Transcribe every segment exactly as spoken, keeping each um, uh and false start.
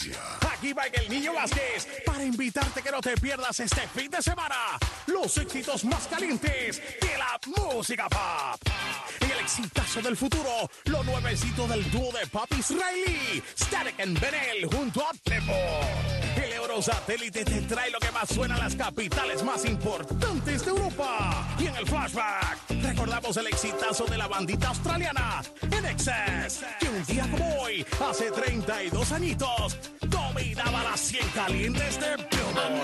Interferencia. Aquí va el Niño Vázquez para invitarte que no te pierdas este fin de semana los éxitos más calientes de la música pop. En el exitazo del futuro, lo nuevecito del dúo de pop israelí, Static and Benel junto a Tempo. El Eurosatélite te trae lo que más suena en las capitales más importantes de Europa. Y en el flashback, recordamos el exitazo de la bandita australiana, N X S, que un día como hoy, hace treinta y dos añitos, dominaba las cien calientes de Billboard.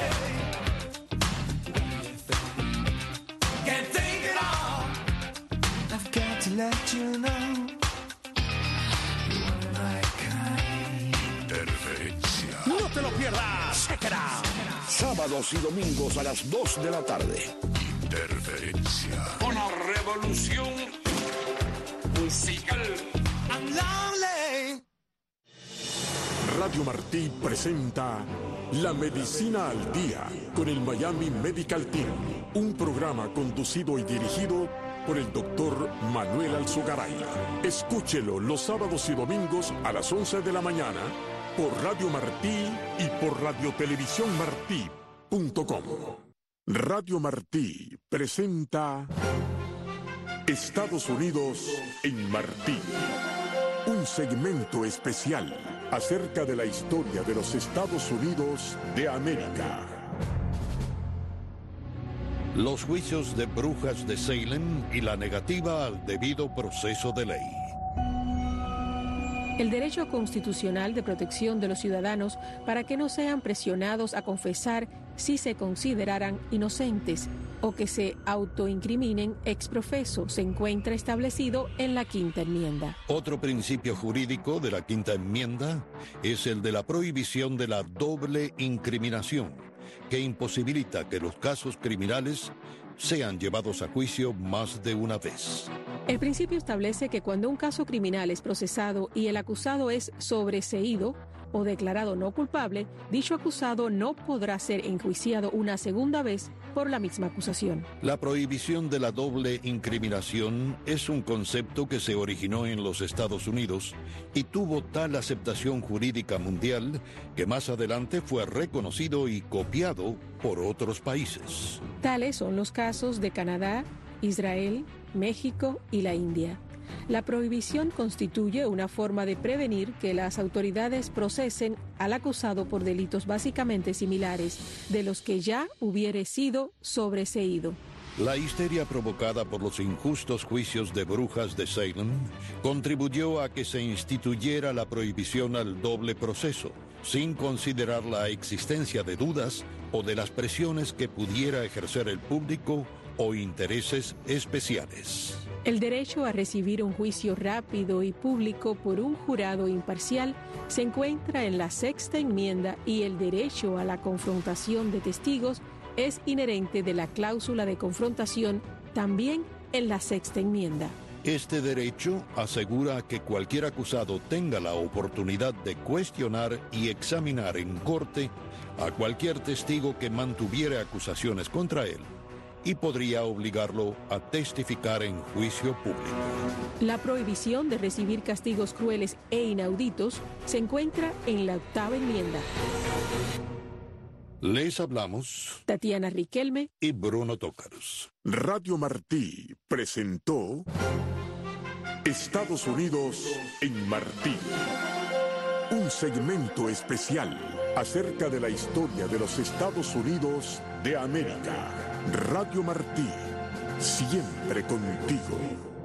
Can't take it all. I've got to let you know. You're my kind. Interferencia. No te lo pierdas. Check it out. Sábados y domingos a las dos de la tarde. Interferencia. Una revolución musical. I'm lonely. Radio Martí presenta La Medicina al Día con el Miami Medical Team, un programa conducido y dirigido por el doctor Manuel Alzogaray. Escúchelo los sábados y domingos a las once de la mañana por Radio Martí y por radiotelevisión martí punto com. Radio Martí presenta Estados Unidos en Martí, un segmento especial acerca de la historia de los Estados Unidos de América. Los juicios de brujas de Salem y la negativa al debido proceso de ley. El derecho constitucional de protección de los ciudadanos para que no sean presionados a confesar si se consideraran inocentes o que se autoincriminen ex profeso se encuentra establecido en la Quinta Enmienda. Otro principio jurídico de la Quinta Enmienda es el de la prohibición de la doble incriminación, que imposibilita que los casos criminales sean llevados a juicio más de una vez. El principio establece que cuando un caso criminal es procesado y el acusado es sobreseído o declarado no culpable, dicho acusado no podrá ser enjuiciado una segunda vez por la misma acusación. La prohibición de la doble incriminación es un concepto que se originó en los Estados Unidos y tuvo tal aceptación jurídica mundial que más adelante fue reconocido y copiado por otros países. Tales son los casos de Canadá, Israel, México y la India. La prohibición constituye una forma de prevenir que las autoridades procesen al acusado por delitos básicamente similares de los que ya hubiere sido sobreseído. La histeria provocada por los injustos juicios de brujas de Salem contribuyó a que se instituyera la prohibición al doble proceso, sin considerar la existencia de dudas o de las presiones que pudiera ejercer el público o intereses especiales. El derecho a recibir un juicio rápido y público por un jurado imparcial se encuentra en la Sexta Enmienda y el derecho a la confrontación de testigos es inherente de la cláusula de confrontación también en la Sexta Enmienda. Este derecho asegura que cualquier acusado tenga la oportunidad de cuestionar y examinar en corte a cualquier testigo que mantuviera acusaciones contra él y podría obligarlo a testificar en juicio público. La prohibición de recibir castigos crueles e inauditos se encuentra en la Octava Enmienda. Les hablamos Tatiana Riquelme y Bruno Tócaros. Radio Martí presentó Estados Unidos en Martí, un segmento especial acerca de la historia de los Estados Unidos de América. Radio Martí, siempre contigo.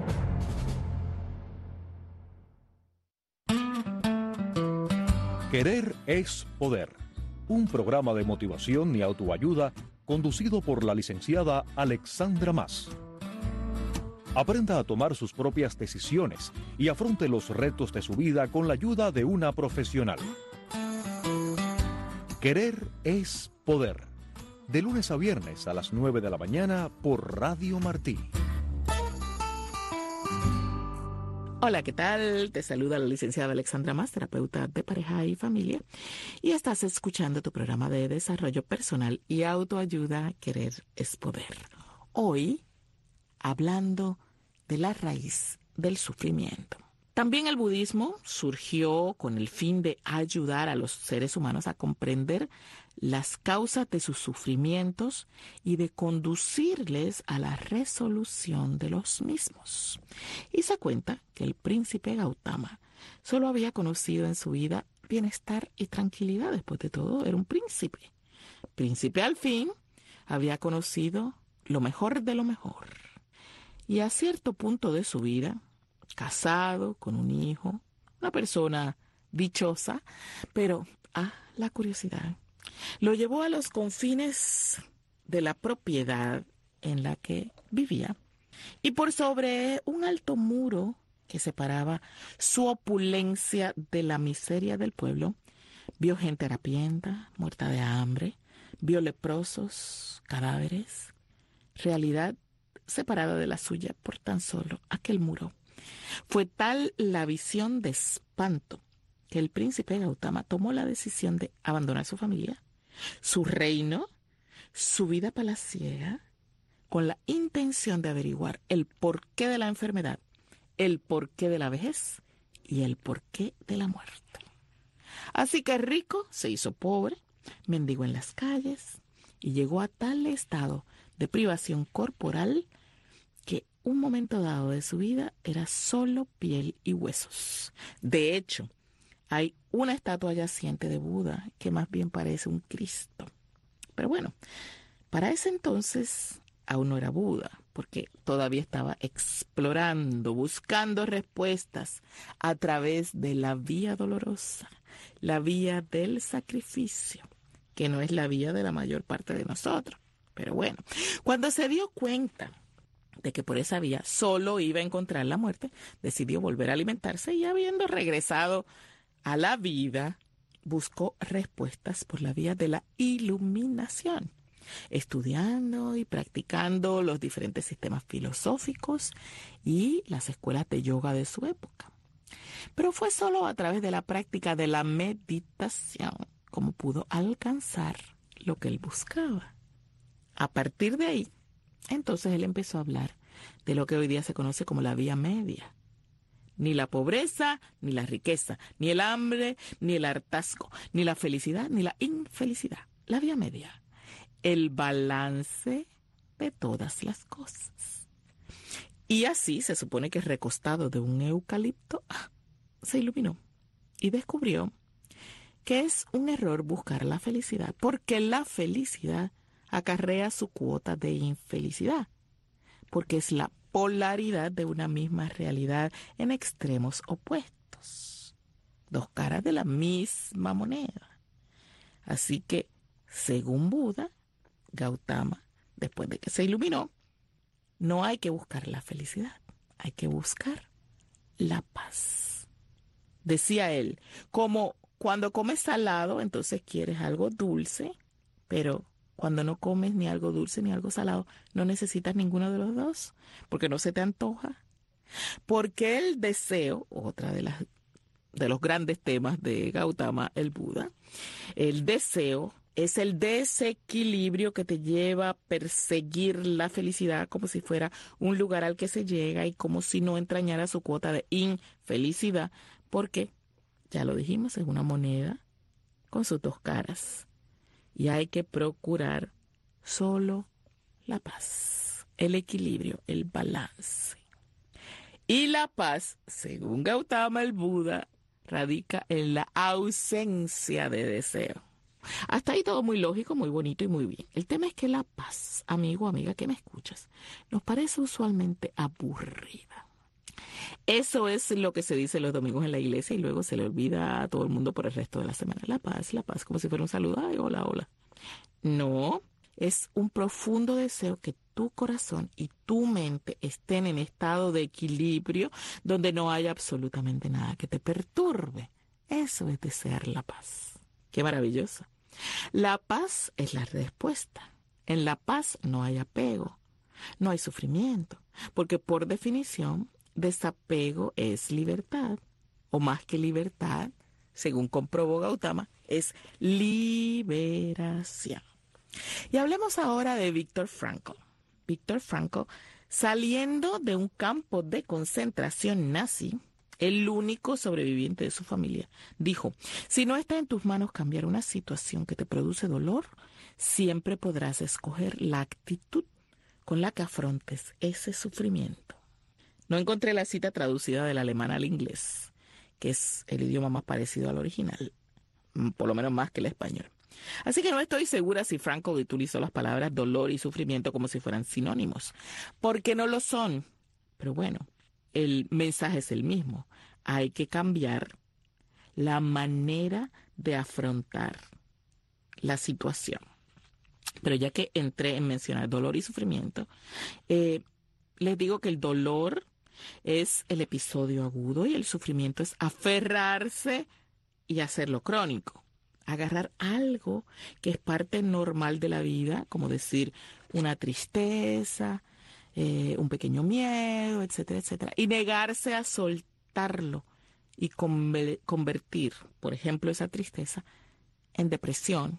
Querer es poder. Un programa de motivación y autoayuda conducido por la licenciada Alexandra Mas. Aprenda a tomar sus propias decisiones y afronte los retos de su vida con la ayuda de una profesional. Querer es poder. De lunes a viernes a las nueve de la mañana por Radio Martí. Hola, ¿qué tal? Te saluda la licenciada Alexandra Mas, terapeuta de pareja y familia. Y estás escuchando tu programa de desarrollo personal y autoayuda, Querer es poder. Hoy, hablando de la raíz del sufrimiento. También el budismo surgió con el fin de ayudar a los seres humanos a comprender las causas de sus sufrimientos y de conducirles a la resolución de los mismos. Y se cuenta que el príncipe Gautama solo había conocido en su vida bienestar y tranquilidad. Después de todo, era un príncipe. Príncipe al fin, había conocido lo mejor de lo mejor. Y a cierto punto de su vida, casado, con un hijo, una persona dichosa, pero ah, la curiosidad lo llevó a los confines de la propiedad en la que vivía, y por sobre un alto muro que separaba su opulencia de la miseria del pueblo, vio gente harapienta, muerta de hambre, vio leprosos, cadáveres, realidad separada de la suya por tan solo aquel muro. Fue tal la visión de espanto que el príncipe Gautama tomó la decisión de abandonar su familia, su reino, su vida palaciega, con la intención de averiguar el porqué de la enfermedad, el porqué de la vejez y el porqué de la muerte. Así que rico se hizo pobre, mendigó en las calles y llegó a tal estado de privación corporal que un momento dado de su vida era solo piel y huesos. De hecho, hay una estatua yaciente de Buda que más bien parece un Cristo. Pero bueno, para ese entonces aún no era Buda, porque todavía estaba explorando, buscando respuestas a través de la vía dolorosa, la vía del sacrificio, que no es la vía de la mayor parte de nosotros. Pero bueno, cuando se dio cuenta de que por esa vía solo iba a encontrar la muerte, decidió volver a alimentarse y, habiendo regresado a la vida, buscó respuestas por la vía de la iluminación, estudiando y practicando los diferentes sistemas filosóficos y las escuelas de yoga de su época. Pero fue solo a través de la práctica de la meditación como pudo alcanzar lo que él buscaba. A partir de ahí, entonces él empezó a hablar de lo que hoy día se conoce como la vía media. Ni la pobreza, ni la riqueza, ni el hambre, ni el hartazgo, ni la felicidad, ni la infelicidad. La vía media. El balance de todas las cosas. Y así se supone que recostado de un eucalipto, se iluminó y descubrió que es un error buscar la felicidad, porque la felicidad acarrea su cuota de infelicidad, porque es la polaridad de una misma realidad en extremos opuestos, dos caras de la misma moneda. Así que, según Buda, Gautama, después de que se iluminó, no hay que buscar la felicidad, hay que buscar la paz. Decía él, como cuando comes salado, entonces quieres algo dulce, pero cuando no comes ni algo dulce ni algo salado, no necesitas ninguno de los dos, porque no se te antoja. Porque el deseo, otra de las de los grandes temas de Gautama, el Buda, el deseo es el desequilibrio que te lleva a perseguir la felicidad como si fuera un lugar al que se llega y como si no entrañara su cuota de infelicidad, porque, ya lo dijimos, es una moneda con sus dos caras. Y hay que procurar solo la paz, el equilibrio, el balance. Y la paz, según Gautama el Buda, radica en la ausencia de deseo. Hasta ahí todo muy lógico, muy bonito y muy bien. El tema es que la paz, amigo, amiga, que me escuchas, nos parece usualmente aburrida. Eso es lo que se dice los domingos en la iglesia y luego se le olvida a todo el mundo por el resto de la semana. La paz, la paz, como si fuera un saludo. Ay, hola, hola. No, es un profundo deseo que tu corazón y tu mente estén en estado de equilibrio donde no haya absolutamente nada que te perturbe. Eso es desear la paz. Qué maravilloso. La paz es la respuesta. En la paz no hay apego, no hay sufrimiento, porque por definición, desapego es libertad, o más que libertad, según comprobó Gautama, es liberación. Y hablemos ahora de Viktor Frankl. Viktor Frankl, saliendo de un campo de concentración nazi, el único sobreviviente de su familia, dijo: si no está en tus manos cambiar una situación que te produce dolor, siempre podrás escoger la actitud con la que afrontes ese sufrimiento. No encontré la cita traducida del alemán al inglés, que es el idioma más parecido al original, por lo menos más que el español. Así que no estoy segura si Frankl utilizó las palabras dolor y sufrimiento como si fueran sinónimos, porque no lo son. Pero bueno, el mensaje es el mismo. Hay que cambiar la manera de afrontar la situación. Pero ya que entré en mencionar dolor y sufrimiento, eh, les digo que el dolor es el episodio agudo y el sufrimiento es aferrarse y hacerlo crónico. Agarrar algo que es parte normal de la vida, como decir una tristeza, eh, un pequeño miedo, etcétera, etcétera, y negarse a soltarlo y convertir, por ejemplo, esa tristeza en depresión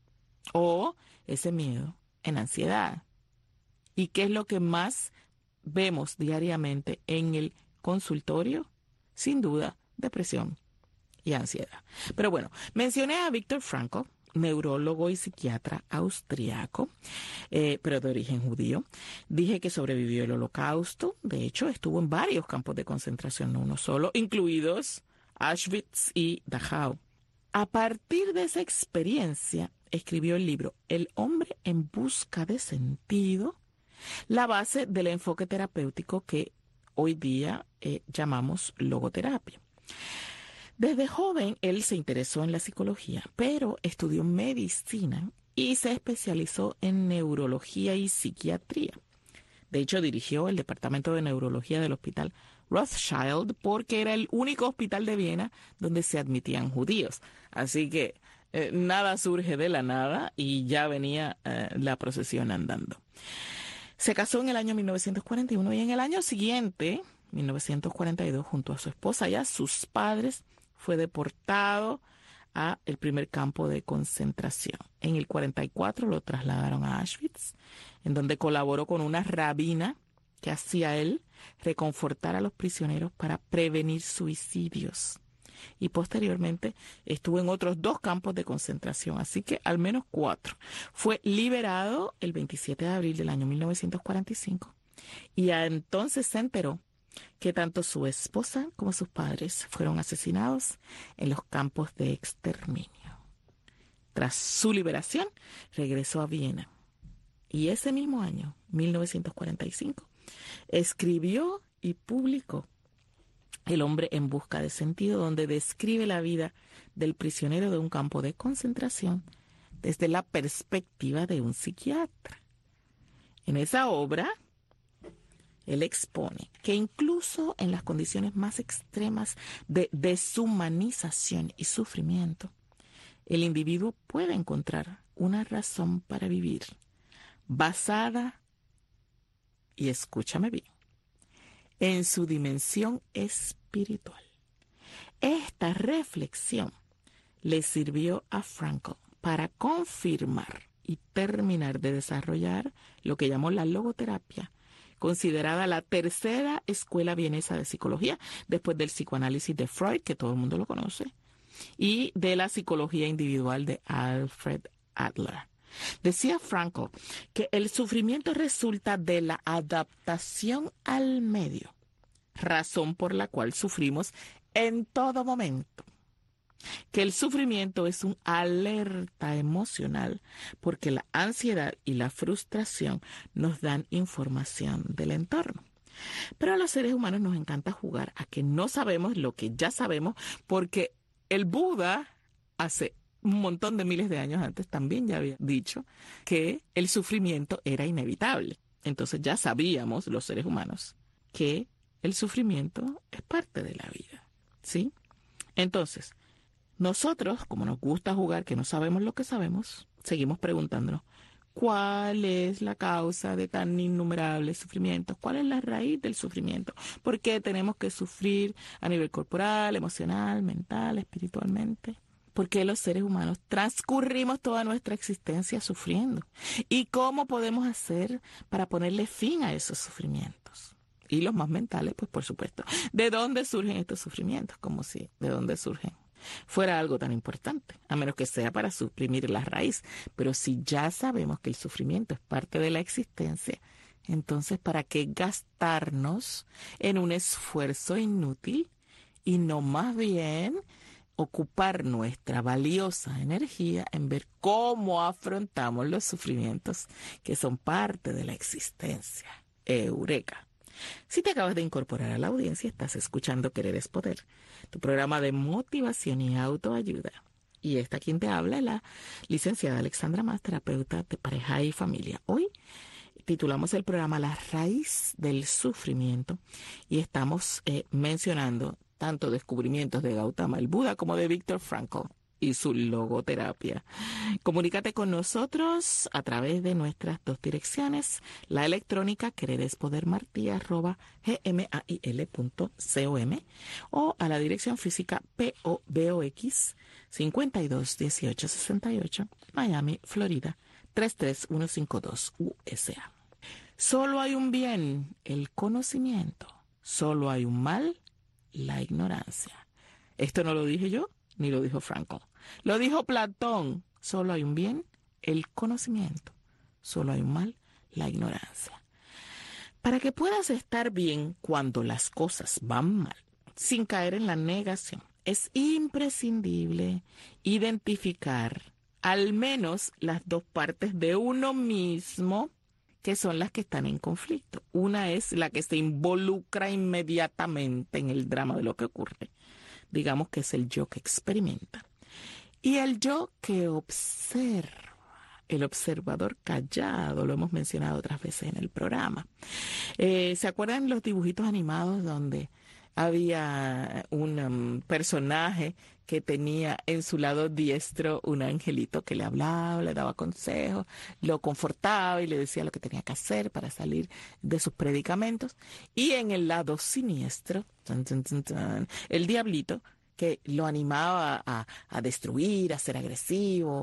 o ese miedo en ansiedad. ¿Y qué es lo que más vemos diariamente en el consultorio? Sin duda, depresión y ansiedad. Pero bueno, mencioné a Viktor Frankl, neurólogo y psiquiatra austriaco, eh, pero de origen judío. Dije que sobrevivió el Holocausto. De hecho, estuvo en varios campos de concentración, no uno solo, incluidos Auschwitz y Dachau. A partir de esa experiencia, escribió el libro El hombre en busca de sentido, la base del enfoque terapéutico que hoy día eh, llamamos logoterapia. Desde joven, él se interesó en la psicología, pero estudió medicina y se especializó en neurología y psiquiatría. De hecho, dirigió el departamento de neurología del hospital Rothschild porque era el único hospital de Viena donde se admitían judíos. Así que eh, nada surge de la nada y ya venía eh, la procesión andando. Se casó en el año mil novecientos cuarenta y uno y en el año siguiente, mil novecientos cuarenta y dos, junto a su esposa y a sus padres, fue deportado a el primer campo de concentración. En el cuarenta y cuatro lo trasladaron a Auschwitz, en donde colaboró con una rabina que hacía él reconfortar a los prisioneros para prevenir suicidios. Y posteriormente estuvo en otros dos campos de concentración, así que al menos cuatro. Fue liberado el veintisiete de abril del año mil novecientos cuarenta y cinco y entonces se enteró que tanto su esposa como sus padres fueron asesinados en los campos de exterminio. Tras su liberación, regresó a Viena y ese mismo año, mil novecientos cuarenta y cinco, escribió y publicó El hombre en busca de sentido, donde describe la vida del prisionero de un campo de concentración desde la perspectiva de un psiquiatra. En esa obra, él expone que incluso en las condiciones más extremas de deshumanización y sufrimiento, el individuo puede encontrar una razón para vivir basada, y escúchame bien, en su dimensión espiritual. Esta reflexión le sirvió a Frankl para confirmar y terminar de desarrollar lo que llamó la logoterapia, considerada la tercera escuela vienesa de psicología, después del psicoanálisis de Freud, que todo el mundo lo conoce, y de la psicología individual de Alfred Adler. Decía Frankl que el sufrimiento resulta de la adaptación al medio, razón por la cual sufrimos en todo momento. Que el sufrimiento es un alerta emocional porque la ansiedad y la frustración nos dan información del entorno. Pero a los seres humanos nos encanta jugar a que no sabemos lo que ya sabemos, porque el Buda hace un montón de miles de años antes también ya había dicho que el sufrimiento era inevitable. Entonces ya sabíamos los seres humanos que el sufrimiento es parte de la vida, ¿sí? Entonces, nosotros, como nos gusta jugar que no sabemos lo que sabemos, seguimos preguntándonos, ¿cuál es la causa de tan innumerables sufrimientos? ¿Cuál es la raíz del sufrimiento? ¿Por qué tenemos que sufrir a nivel corporal, emocional, mental, espiritualmente? ¿Por qué los seres humanos transcurrimos toda nuestra existencia sufriendo? ¿Y cómo podemos hacer para ponerle fin a esos sufrimientos? y los más mentales, pues por supuesto. ¿De dónde surgen estos sufrimientos? Como si, ¿de dónde surgen? Fuera algo tan importante, a menos que sea para suprimir la raíz. Pero si ya sabemos que el sufrimiento es parte de la existencia, entonces ¿para qué gastarnos en un esfuerzo inútil y no más bien ocupar nuestra valiosa energía en ver cómo afrontamos los sufrimientos que son parte de la existencia? Eureka. Si te acabas de incorporar a la audiencia, estás escuchando Querer es Poder, tu programa de motivación y autoayuda. Y esta quien te habla es la licenciada Alexandra Mas, terapeuta de pareja y familia. Hoy titulamos el programa La raíz del sufrimiento y estamos eh, mencionando tanto descubrimientos de Gautama el Buda como de Viktor Frankl y su logoterapia. Comunícate con nosotros a través de nuestras dos direcciones, la electrónica quererespodermartí arroba gmail punto com o a la dirección física P O Box cincuenta y dos dieciocho sesenta y ocho, Miami, Florida tres tres uno cinco dos U S A. Solo hay un bien, el conocimiento. Solo hay un mal, la ignorancia. Esto no lo dije yo, ni lo dijo Frankl. Lo dijo Platón. Solo hay un bien, el conocimiento. Solo hay un mal, la ignorancia. Para que puedas estar bien cuando las cosas van mal, sin caer en la negación, es imprescindible identificar al menos las dos partes de uno mismo que son las que están en conflicto. Una es la que se involucra inmediatamente en el drama de lo que ocurre. Digamos que es el yo que experimenta. Y el yo que observa, el observador callado, lo hemos mencionado otras veces en el programa. Eh, ¿Se acuerdan los dibujitos animados donde había un um, personaje que tenía en su lado diestro un angelito que le hablaba, le daba consejos, lo confortaba y le decía lo que tenía que hacer para salir de sus predicamentos? Y en el lado siniestro, tan, tan, tan, tan, el diablito, que lo animaba a, a destruir, a ser agresivo,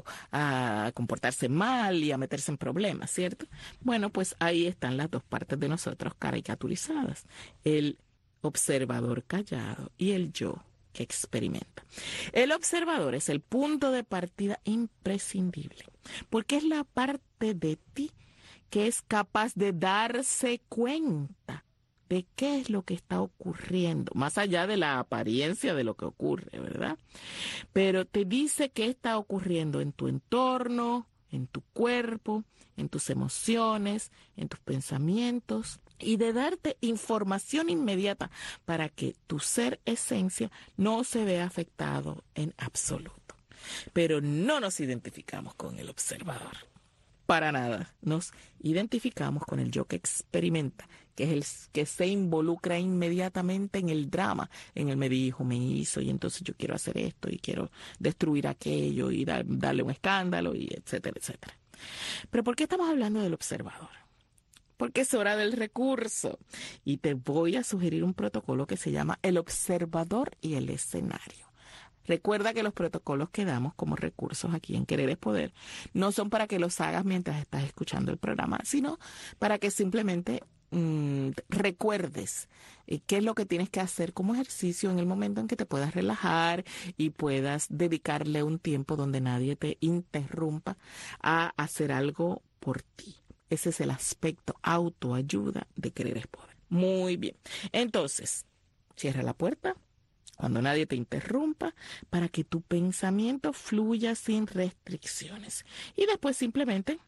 a comportarse mal y a meterse en problemas, ¿cierto? Bueno, pues ahí están las dos partes de nosotros caricaturizadas. El observador callado y el yo que experimenta. El observador es el punto de partida imprescindible, porque es la parte de ti que es capaz de darse cuenta de qué es lo que está ocurriendo, más allá de la apariencia de lo que ocurre, ¿verdad? Pero te dice qué está ocurriendo en tu entorno, en tu cuerpo, en tus emociones, en tus pensamientos, y de darte información inmediata para que tu ser esencia no se vea afectado en absoluto. Pero no nos identificamos con el observador. Para nada. Nos identificamos con el yo que experimenta, que es el que se involucra inmediatamente en el drama, en el me dijo, me hizo, y entonces yo quiero hacer esto, y quiero destruir aquello, y dar, darle un escándalo, y etcétera, etcétera. Pero ¿por qué estamos hablando del observador? Porque es hora del recurso. Y te voy a sugerir un protocolo que se llama el observador y el escenario. Recuerda que los protocolos que damos como recursos aquí en Querer es Poder no son para que los hagas mientras estás escuchando el programa, sino para que simplemente mmm, recuerdes eh, qué es lo que tienes que hacer como ejercicio en el momento en que te puedas relajar y puedas dedicarle un tiempo donde nadie te interrumpa a hacer algo por ti. Ese es el aspecto autoayuda de Querer es Poder. Muy bien. Entonces, cierra la puerta cuando nadie te interrumpa para que tu pensamiento fluya sin restricciones. Y después simplemente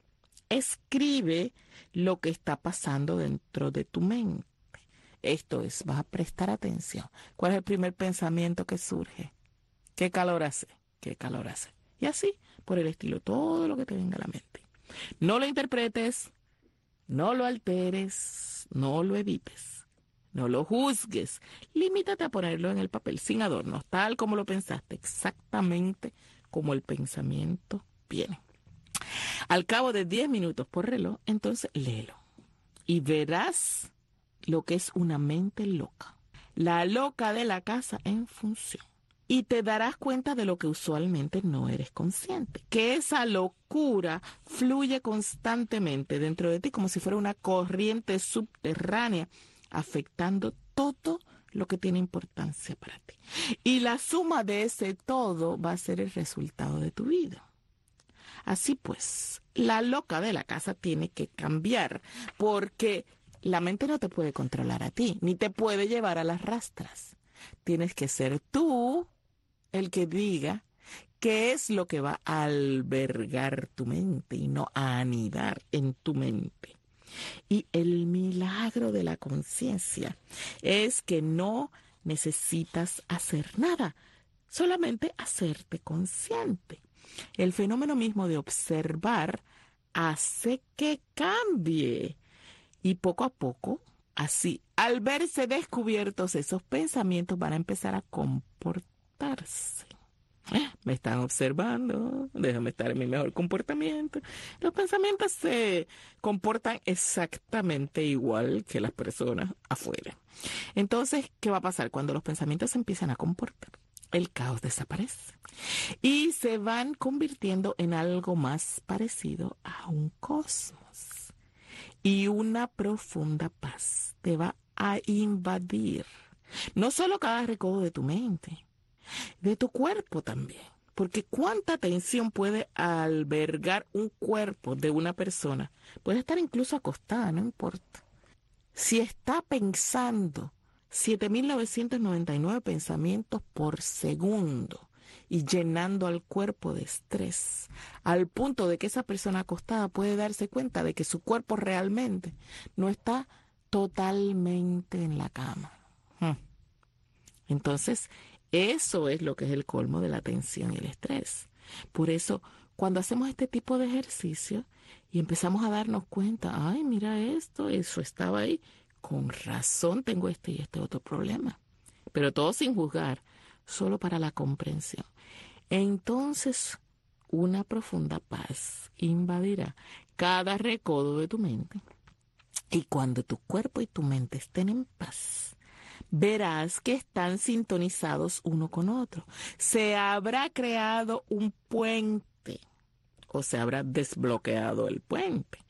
escribe lo que está pasando dentro de tu mente. Esto es, vas a prestar atención. ¿Cuál es el primer pensamiento que surge? ¿Qué calor hace? ¿Qué calor hace? Y así, por el estilo, todo lo que te venga a la mente. No lo interpretes, no lo alteres, no lo evites, no lo juzgues. Limítate a ponerlo en el papel sin adornos, tal como lo pensaste, exactamente como el pensamiento viene. Al cabo de diez minutos por reloj, entonces léelo y verás lo que es una mente loca, la loca de la casa en función. Y te darás cuenta de lo que usualmente no eres consciente, que esa locura fluye constantemente dentro de ti como si fuera una corriente subterránea afectando todo lo que tiene importancia para ti. Y la suma de ese todo va a ser el resultado de tu vida. Así pues, la loca de la casa tiene que cambiar, porque la mente no te puede controlar a ti, ni te puede llevar a las rastras. Tienes que ser tú el que diga qué es lo que va a albergar tu mente y no a anidar en tu mente. Y el milagro de la conciencia es que no necesitas hacer nada, solamente hacerte consciente. El fenómeno mismo de observar hace que cambie. Y poco a poco, así, al verse descubiertos esos pensamientos, van a empezar a comportarse. Me están observando, déjame estar en mi mejor comportamiento. Los pensamientos se comportan exactamente igual que las personas afuera. Entonces, ¿qué va a pasar? Cuando los pensamientos se empiezan a comportar, el caos desaparece y se van convirtiendo en algo más parecido a un cosmos. Y una profunda paz te va a invadir. No solo cada recodo de tu mente, de tu cuerpo también. Porque cuánta tensión puede albergar un cuerpo de una persona. Puede estar incluso acostada, no importa. Si está pensando siete mil novecientos noventa y nueve pensamientos por segundo y llenando al cuerpo de estrés, al punto de que esa persona acostada puede darse cuenta de que su cuerpo realmente no está totalmente en la cama. Entonces, eso es lo que es el colmo de la tensión y el estrés. Por eso, cuando hacemos este tipo de ejercicio y empezamos a darnos cuenta, ay, mira esto, eso estaba ahí, con razón tengo este y este otro problema. Pero todo sin juzgar, solo para la comprensión. Entonces, una profunda paz invadirá cada recodo de tu mente. Y cuando tu cuerpo y tu mente estén en paz, verás que están sintonizados uno con otro. Se habrá creado un puente o se habrá desbloqueado el puente.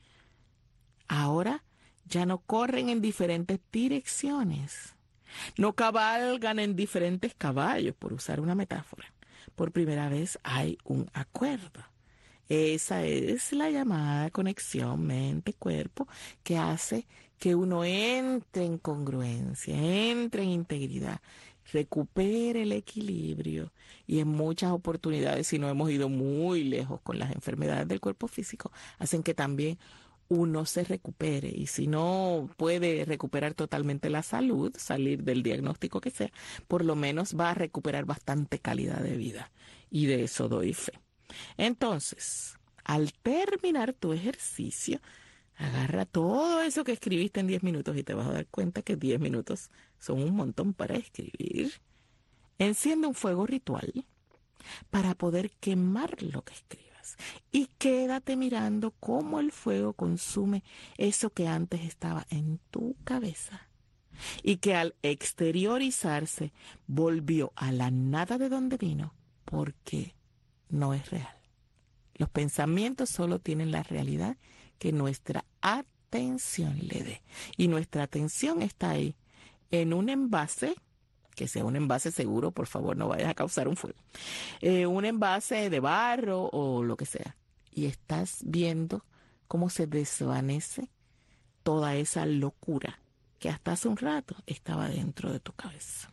Ahora ya no corren en diferentes direcciones. No cabalgan en diferentes caballos, por usar una metáfora. Por primera vez hay un acuerdo. Esa es la llamada conexión mente-cuerpo que hace que uno entre en congruencia, entre en integridad, recupere el equilibrio y en muchas oportunidades, si no hemos ido muy lejos con las enfermedades del cuerpo físico, hacen que también uno se recupere. Y si no puede recuperar totalmente la salud, salir del diagnóstico que sea, por lo menos va a recuperar bastante calidad de vida. Y de eso doy fe. Entonces, al terminar tu ejercicio, agarra todo eso que escribiste en diez minutos y te vas a dar cuenta que diez minutos son un montón para escribir. Enciende un fuego ritual para poder quemar lo que escribas y quédate mirando cómo el fuego consume eso que antes estaba en tu cabeza y que al exteriorizarse volvió a la nada de donde vino porque no es real. Los pensamientos solo tienen la realidad que nuestra atención le dé. Y nuestra atención está ahí, en un envase, que sea un envase seguro, por favor, no vayas a causar un fuego. Eh, un envase de barro o lo que sea. Y estás viendo cómo se desvanece toda esa locura que hasta hace un rato estaba dentro de tu cabeza.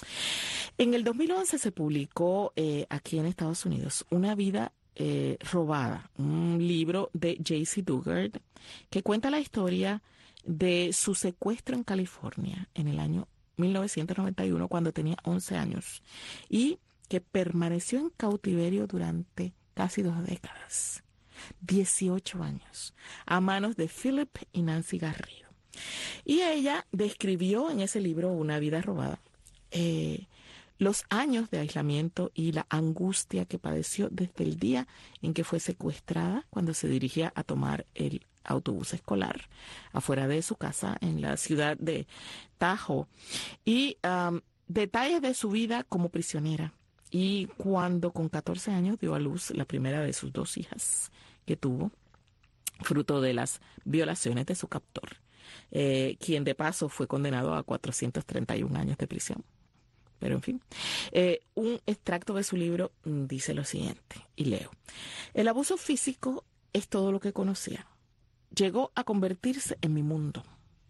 En el dos mil once se publicó eh, aquí en Estados Unidos Una vida eh, robada, un libro de J C Dugard que cuenta la historia de su secuestro en California en el año mil novecientos noventa y uno cuando tenía once años y que permaneció en cautiverio durante casi dos décadas, dieciocho años, a manos de Philip y Nancy Garrido. Y ella describió en ese libro Una vida robada eh, los años de aislamiento y la angustia que padeció desde el día en que fue secuestrada cuando se dirigía a tomar el autobús escolar afuera de su casa en la ciudad de Tahoe y um, detalles de su vida como prisionera y cuando con catorce años dio a luz la primera de sus dos hijas que tuvo fruto de las violaciones de su captor. eh, quien de paso fue condenado a cuatrocientos treinta y un años de prisión. Pero en fin, eh, un extracto de su libro dice lo siguiente, y leo. El abuso físico es todo lo que conocía. Llegó a convertirse en mi mundo.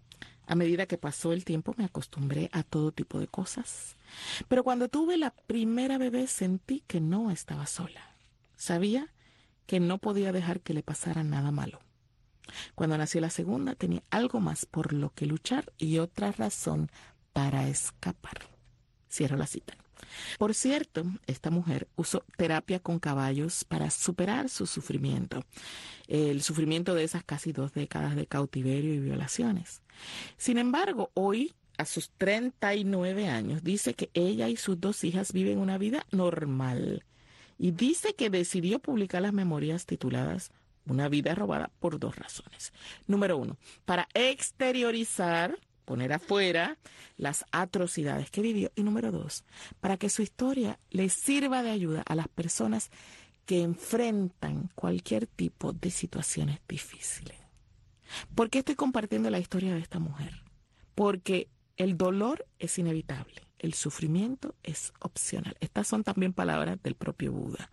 A medida que pasó el tiempo me acostumbré a todo tipo de cosas. Pero cuando tuve la primera bebé sentí que no estaba sola. Sabía que no podía dejar que le pasara nada malo. Cuando nació la segunda tenía algo más por lo que luchar y otra razón para escapar. Cierro la cita. Por cierto, esta mujer usó terapia con caballos para superar su sufrimiento, el sufrimiento de esas casi dos décadas de cautiverio y violaciones. Sin embargo, hoy, a sus treinta y nueve años, dice que ella y sus dos hijas viven una vida normal y dice que decidió publicar las memorias tituladas Una vida robada por dos razones. Número uno, para exteriorizar, poner afuera las atrocidades que vivió. Y número dos, para que su historia le sirva de ayuda a las personas que enfrentan cualquier tipo de situaciones difíciles. ¿Por qué estoy compartiendo la historia de esta mujer? Porque el dolor es inevitable, el sufrimiento es opcional. Estas son también palabras del propio Buda.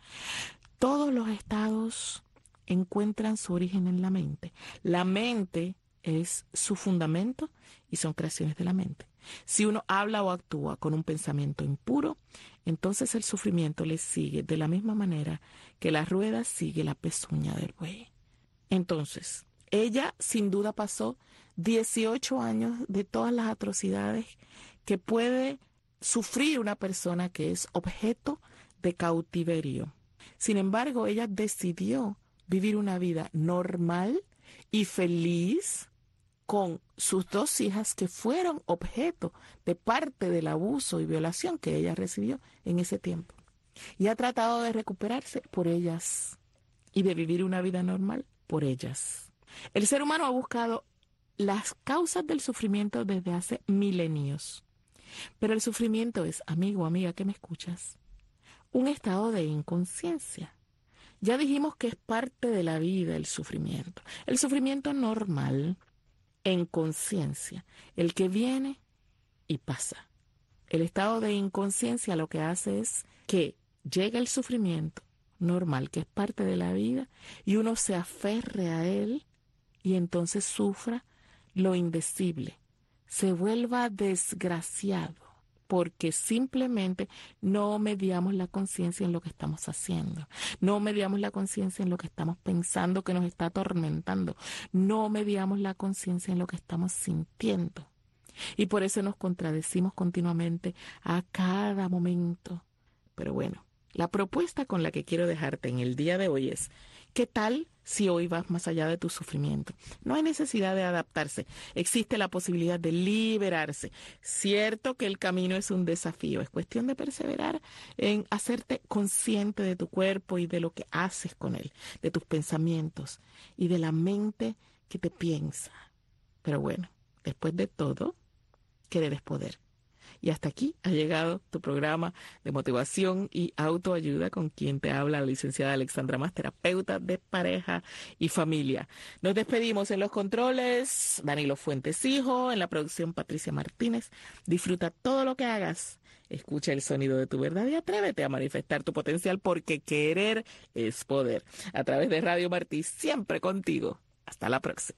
Todos los estados encuentran su origen en la mente. La mente es su fundamento y son creaciones de la mente. Si uno habla o actúa con un pensamiento impuro, entonces el sufrimiento le sigue de la misma manera que la rueda sigue la pezuña del buey. Entonces, ella sin duda pasó dieciocho años de todas las atrocidades que puede sufrir una persona que es objeto de cautiverio. Sin embargo, ella decidió vivir una vida normal y feliz con sus dos hijas que fueron objeto de parte del abuso y violación que ella recibió en ese tiempo. Y ha tratado de recuperarse por ellas y de vivir una vida normal por ellas. El ser humano ha buscado las causas del sufrimiento desde hace milenios. Pero el sufrimiento es, amigo o amiga que me escuchas, un estado de inconsciencia. Ya dijimos que es parte de la vida el sufrimiento. El sufrimiento normal, en conciencia, el que viene y pasa. El estado de inconsciencia lo que hace es que llega el sufrimiento normal, que es parte de la vida, y uno se aferre a él y entonces sufra lo indecible, se vuelva desgraciado, porque simplemente no mediamos la conciencia en lo que estamos haciendo, no mediamos la conciencia en lo que estamos pensando que nos está atormentando, no mediamos la conciencia en lo que estamos sintiendo. Y por eso nos contradecimos continuamente a cada momento. Pero bueno, la propuesta con la que quiero dejarte en el día de hoy es, ¿qué tal si hoy vas más allá de tu sufrimiento? No hay necesidad de adaptarse, existe la posibilidad de liberarse. Cierto que el camino es un desafío, es cuestión de perseverar en hacerte consciente de tu cuerpo y de lo que haces con él, de tus pensamientos y de la mente que te piensa. Pero bueno, después de todo, querer es poder. Y hasta aquí ha llegado tu programa de motivación y autoayuda con quien te habla la licenciada Alexandra Mas, terapeuta de pareja y familia. Nos despedimos en los controles, Danilo Fuentes Hijo, en la producción Patricia Martínez. Disfruta todo lo que hagas. Escucha el sonido de tu verdad y atrévete a manifestar tu potencial porque querer es poder. A través de Radio Martí, siempre contigo. Hasta la próxima.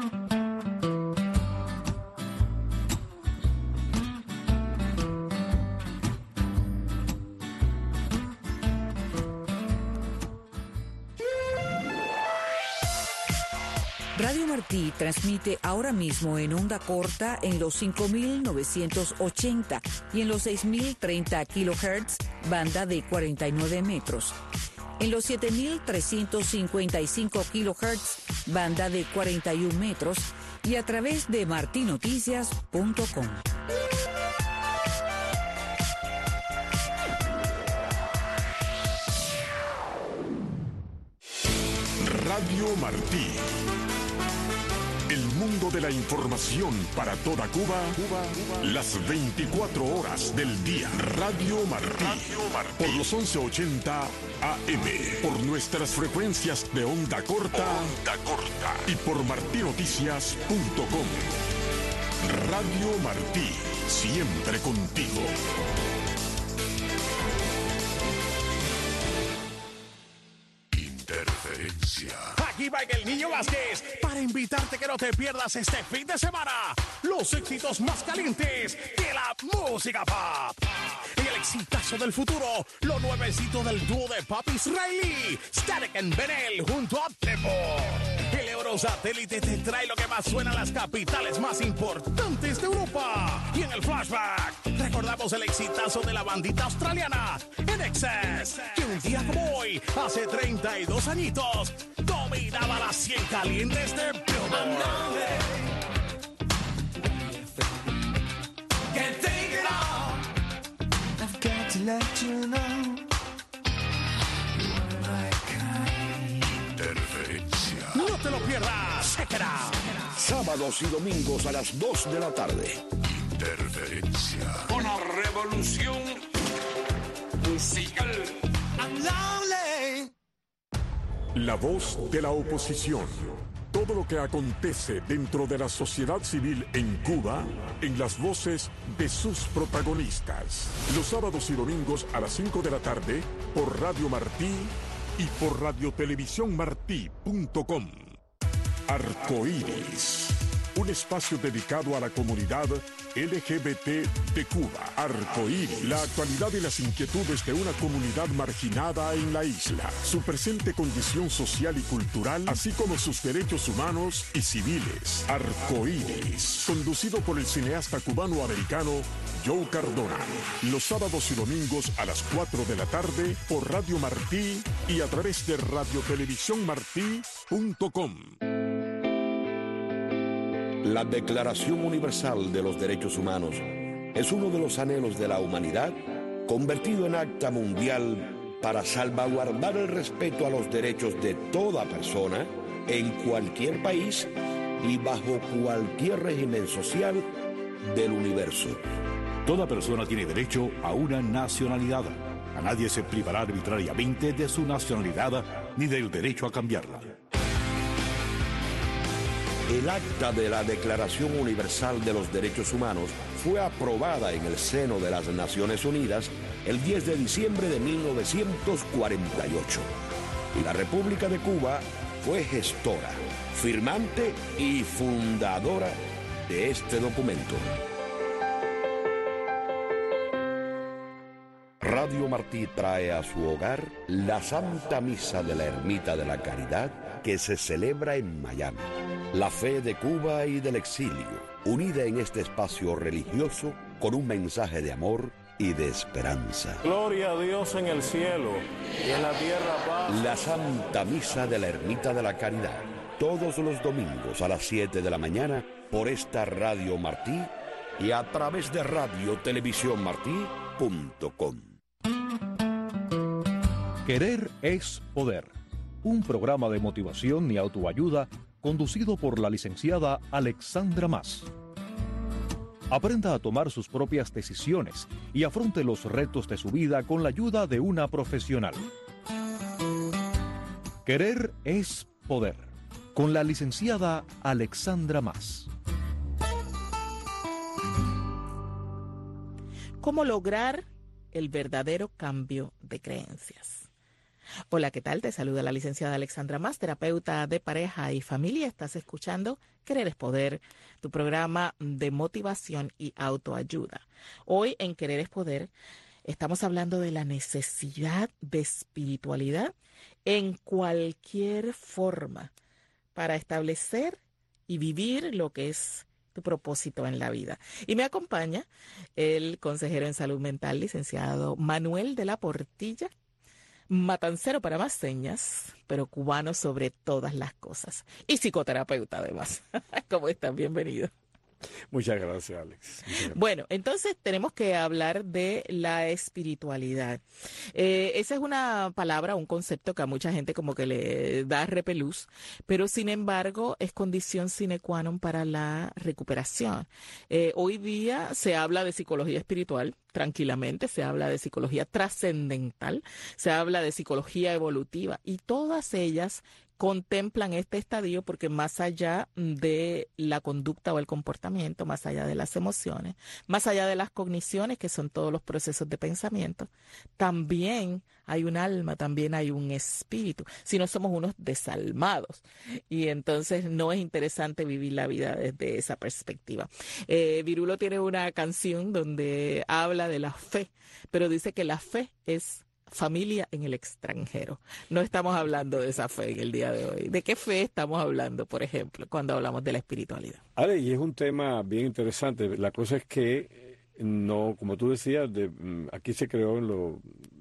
Radio Martí transmite ahora mismo en onda corta en los cinco mil novecientos ochenta y en los seis mil treinta kilohertz, banda de cuarenta y nueve metros. En los siete mil trescientos cincuenta y cinco kilohertz, banda de cuarenta y un metros y a través de martinoticias punto com. Radio Martí. El mundo de la información para toda Cuba, Cuba, Cuba. Las veinticuatro horas del día. Radio Martí. Radio Martí. Por los once ochenta A M. Por nuestras frecuencias de onda corta. Onda corta. Y por martí noticias punto com. Radio Martí. Siempre contigo. Interferencia. Aquí va el Niño Vázquez para invitarte que no te pierdas este fin de semana los éxitos más calientes de la música pop. Y el exitazo del futuro, lo nuevecito del dúo de pop israelí, Static and Benel junto a Tempo. El Eurosatélite te trae lo que más suena en las capitales más importantes de Europa. Y en el flashback, recordamos el exitazo de la bandita australiana, N X S, que un día como hoy, hace treinta y dos añitos, dominaba las cien calientes de Billboard. Can't take it all. I've got to let you know. You're my kind. Interferencia. No te lo pierdas. Check it out. Sábados y domingos a las dos de la tarde. Interferencia. Una revolución musical. I'm lonely. La voz de la oposición. Todo lo que acontece dentro de la sociedad civil en Cuba, en las voces de sus protagonistas. Los sábados y domingos a las cinco de la tarde por Radio Martí y por radio televisión martí punto com. Arcoíris, un espacio dedicado a la comunidad L G B T de Cuba. Arcoíris, la actualidad y las inquietudes de una comunidad marginada en la isla, su presente condición social y cultural, así como sus derechos humanos y civiles. Arcoíris, conducido por el cineasta cubano-americano Joe Cardona. Los sábados y domingos a las cuatro de la tarde por Radio Martí y a través de radio televisión martí punto com. La Declaración Universal de los Derechos Humanos es uno de los anhelos de la humanidad convertido en acta mundial para salvaguardar el respeto a los derechos de toda persona en cualquier país y bajo cualquier régimen social del universo. Toda persona tiene derecho a una nacionalidad. A nadie se privará arbitrariamente de su nacionalidad ni del derecho a cambiarla. El acta de la Declaración Universal de los Derechos Humanos fue aprobada en el seno de las Naciones Unidas el diez de diciembre de mil novecientos cuarenta y ocho. Y la República de Cuba fue gestora, firmante y fundadora de este documento. Radio Martí trae a su hogar la Santa Misa de la Ermita de la Caridad que se celebra en Miami. La fe de Cuba y del exilio, unida en este espacio religioso con un mensaje de amor y de esperanza. Gloria a Dios en el cielo y en la tierra paz. La Santa Misa de la Ermita de la Caridad, todos los domingos a las siete de la mañana por esta Radio Martí y a través de radio televisión martí punto com. Querer es poder. Un programa de motivación y autoayuda conducido por la licenciada Alexandra Mas. Aprenda a tomar sus propias decisiones y afronte los retos de su vida con la ayuda de una profesional. Querer es poder. Con la licenciada Alexandra Mas. ¿Cómo lograr el verdadero cambio de creencias? Hola, ¿qué tal? Te saluda la licenciada Alexandra Mas, terapeuta de pareja y familia. Estás escuchando Querer es Poder, tu programa de motivación y autoayuda. Hoy en Querer es Poder estamos hablando de la necesidad de espiritualidad en cualquier forma para establecer y vivir lo que es tu propósito en la vida. Y me acompaña el consejero en salud mental, licenciado Manuel de la Portilla, matancero para más señas, pero cubano sobre todas las cosas. Y psicoterapeuta además. ¿Cómo están? Bienvenido. Muchas gracias, Alex. Muchas gracias. Bueno, entonces tenemos que hablar de la espiritualidad. Eh, esa es una palabra, un concepto que a mucha gente como que le da repelús, pero sin embargo es condición sine qua non para la recuperación. Eh, hoy día se habla de psicología espiritual, tranquilamente, se habla de psicología trascendental, se habla de psicología evolutiva y todas ellas contemplan este estadio porque más allá de la conducta o el comportamiento, más allá de las emociones, más allá de las cogniciones, que son todos los procesos de pensamiento, también hay un alma, también hay un espíritu, si no somos unos desalmados. Y entonces no es interesante vivir la vida desde esa perspectiva. Eh, Virulo tiene una canción donde habla de la fe, pero dice que la fe es familia en el extranjero. No estamos hablando de esa fe en el día de hoy. ¿De qué fe estamos hablando, por ejemplo, cuando hablamos de la espiritualidad? Ale, y es un tema bien interesante. La cosa es que, no, como tú decías, de, aquí se creó en lo,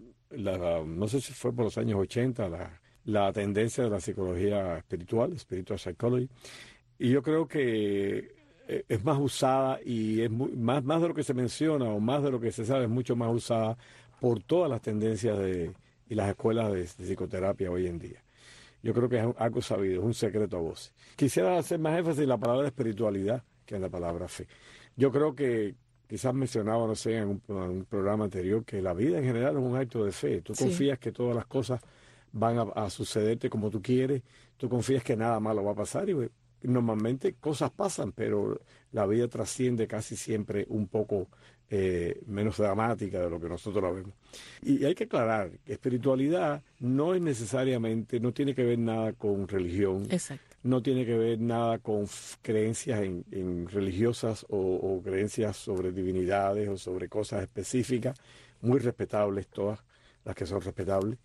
la, no sé si fue por los años ochenta, la, la tendencia de la psicología espiritual, spiritual psychology, y yo creo que es más usada y es muy, más, más de lo que se menciona o más de lo que se sabe, es mucho más usada por todas las tendencias de, y las escuelas de, de psicoterapia hoy en día. Yo creo que es algo sabido, es un secreto a voces. Quisiera hacer más énfasis en la palabra espiritualidad que en la palabra fe. Yo creo que quizás mencionaba, no sé, en un, en un programa anterior, que la vida en general es un acto de fe. Tú sí. confías que todas las cosas van a, a sucederte como tú quieres, tú confías que nada malo va a pasar y normalmente cosas pasan, pero la vida trasciende casi siempre un poco eh, menos dramática de lo que nosotros la vemos. Y hay que aclarar que espiritualidad no es necesariamente, no tiene que ver nada con religión. Exacto. No tiene que ver nada con creencias en, en religiosas o, o creencias sobre divinidades o sobre cosas específicas, muy respetables todas las que son respetables.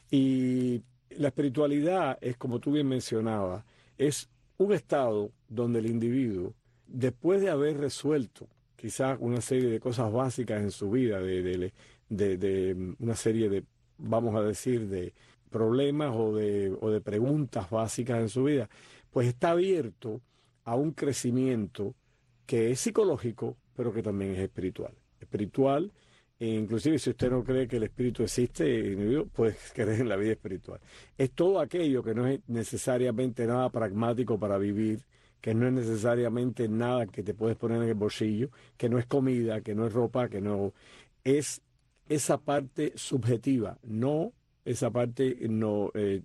Y la espiritualidad es, como tú bien mencionabas, es un estado donde el individuo, después de haber resuelto quizás una serie de cosas básicas en su vida, de, de, de, de una serie de, vamos a decir, de problemas o de, o de preguntas básicas en su vida, pues está abierto a un crecimiento que es psicológico, pero que también es espiritual. Espiritual, e inclusive si usted no cree que el espíritu existe, puede creer en la vida espiritual. Es todo aquello que no es necesariamente nada pragmático para vivir, que no es necesariamente nada que te puedes poner en el bolsillo, que no es comida, que no es ropa, que no es esa parte subjetiva, no esa parte no, eh,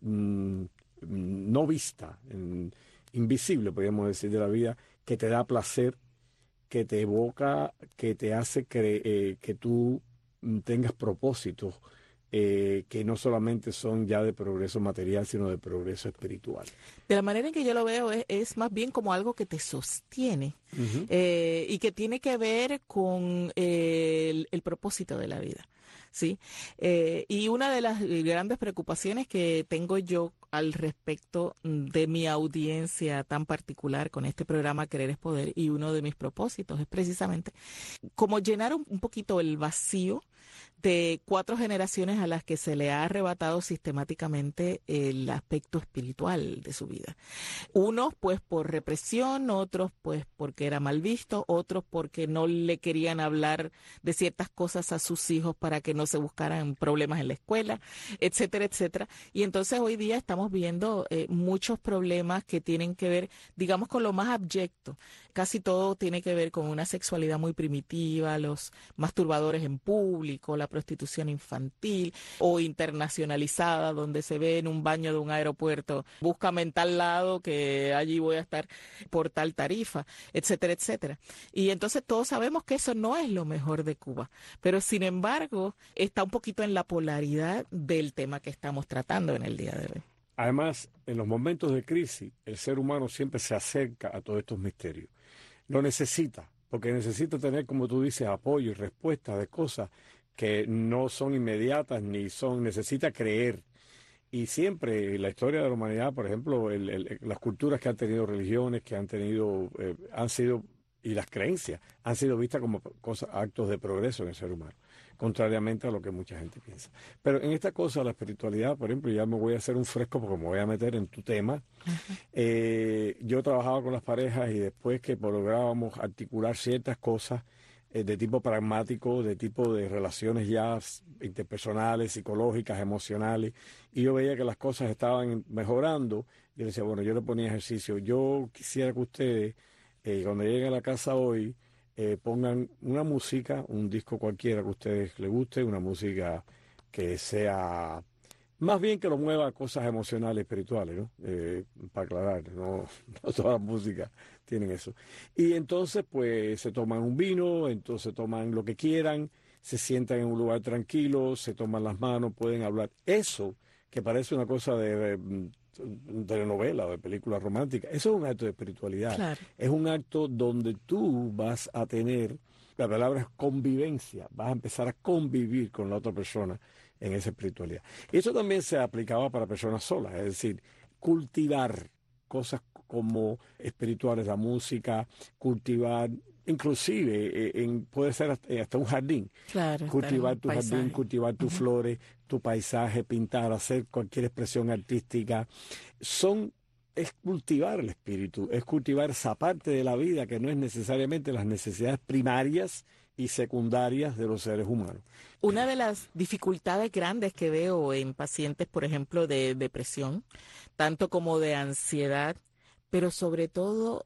no vista, invisible, podríamos decir, de la vida, que te da placer, que te evoca, que te hace cre- eh, que tú tengas propósitos eh, que no solamente son ya de progreso material, sino de progreso espiritual. De la manera en que yo lo veo es, es más bien como algo que te sostiene uh-huh. eh, y que tiene que ver con eh, el, el propósito de la vida. ¿Sí? Eh, y una de las grandes preocupaciones que tengo yo al respecto de mi audiencia tan particular con este programa Querer es Poder, y uno de mis propósitos es precisamente como llenar un, un poquito el vacío de cuatro generaciones a las que se le ha arrebatado sistemáticamente el aspecto espiritual de su vida. Unos pues por represión, otros pues porque era mal visto, otros porque no le querían hablar de ciertas cosas a sus hijos para que no se buscaran problemas en la escuela, etcétera, etcétera. Y entonces hoy día estamos viendo eh, muchos problemas que tienen que ver, digamos, con lo más abyecto. Casi todo tiene que ver con una sexualidad muy primitiva, los masturbadores en público, la prostitución infantil o internacionalizada, donde se ve en un baño de un aeropuerto, búscame en tal lado que allí voy a estar por tal tarifa, etcétera, etcétera. Y entonces todos sabemos que eso no es lo mejor de Cuba, pero sin embargo está un poquito en la polaridad del tema que estamos tratando en el día de hoy. Además, en los momentos de crisis, el ser humano siempre se acerca a todos estos misterios. Lo necesita, porque necesita tener, como tú dices, apoyo y respuesta de cosas que no son inmediatas ni son, necesita creer. Y siempre en la historia de la humanidad, por ejemplo, el, el, las culturas que han tenido religiones, que han tenido, eh, han sido, y las creencias, han sido vistas como cosas, actos de progreso en el ser humano. contrariamente a lo que mucha gente piensa. Pero en esta cosa, la espiritualidad, por ejemplo, ya me voy a hacer un fresco porque me voy a meter en tu tema. Eh, yo trabajaba con las parejas y después que lográbamos articular ciertas cosas eh, de tipo pragmático, de tipo de relaciones ya interpersonales, psicológicas, emocionales, y yo veía que las cosas estaban mejorando, yo decía, bueno, yo le ponía ejercicio. Yo quisiera que ustedes, eh, cuando lleguen a la casa hoy, Eh, pongan una música, un disco cualquiera que a ustedes les guste, una música que sea, más bien que lo mueva a cosas emocionales, espirituales, ¿no? Eh, para aclarar, no, no todas las músicas tienen eso. Y entonces, pues, se toman un vino, entonces toman lo que quieran, se sientan en un lugar tranquilo, se toman las manos, pueden hablar. Eso, que parece una cosa de... de telenovela o de película romántica, eso es un acto de espiritualidad. Claro. Es un acto donde tú vas a tener, la palabra es convivencia, vas a empezar a convivir con la otra persona en esa espiritualidad. Y eso también se aplicaba para personas solas, es decir, cultivar cosas como espirituales, la música, cultivar, inclusive eh, en, puede ser hasta, hasta un jardín, claro, cultivar tu paisaje. jardín, cultivar tus uh-huh. flores, tu paisaje, pintar, hacer cualquier expresión artística, son, es cultivar el espíritu, es cultivar esa parte de la vida que no es necesariamente las necesidades primarias y secundarias de los seres humanos. Una de las dificultades grandes que veo en pacientes, por ejemplo, de depresión, tanto como de ansiedad, pero sobre todo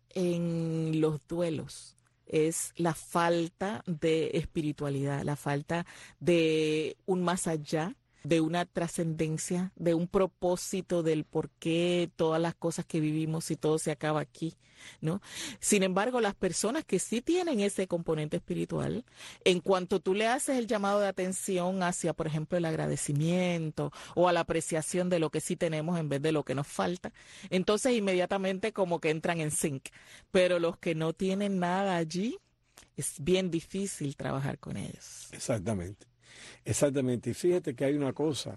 en los duelos, es la falta de espiritualidad, la falta de un más allá, de una trascendencia, de un propósito del por qué todas las cosas que vivimos y todo se acaba aquí, ¿no? Sin embargo, las personas que sí tienen ese componente espiritual, en cuanto tú le haces el llamado de atención hacia, por ejemplo, el agradecimiento o a la apreciación de lo que sí tenemos en vez de lo que nos falta, entonces inmediatamente como que entran en sync. Pero los que no tienen nada allí, es bien difícil trabajar con ellos. Exactamente. Exactamente, y fíjate que hay una cosa,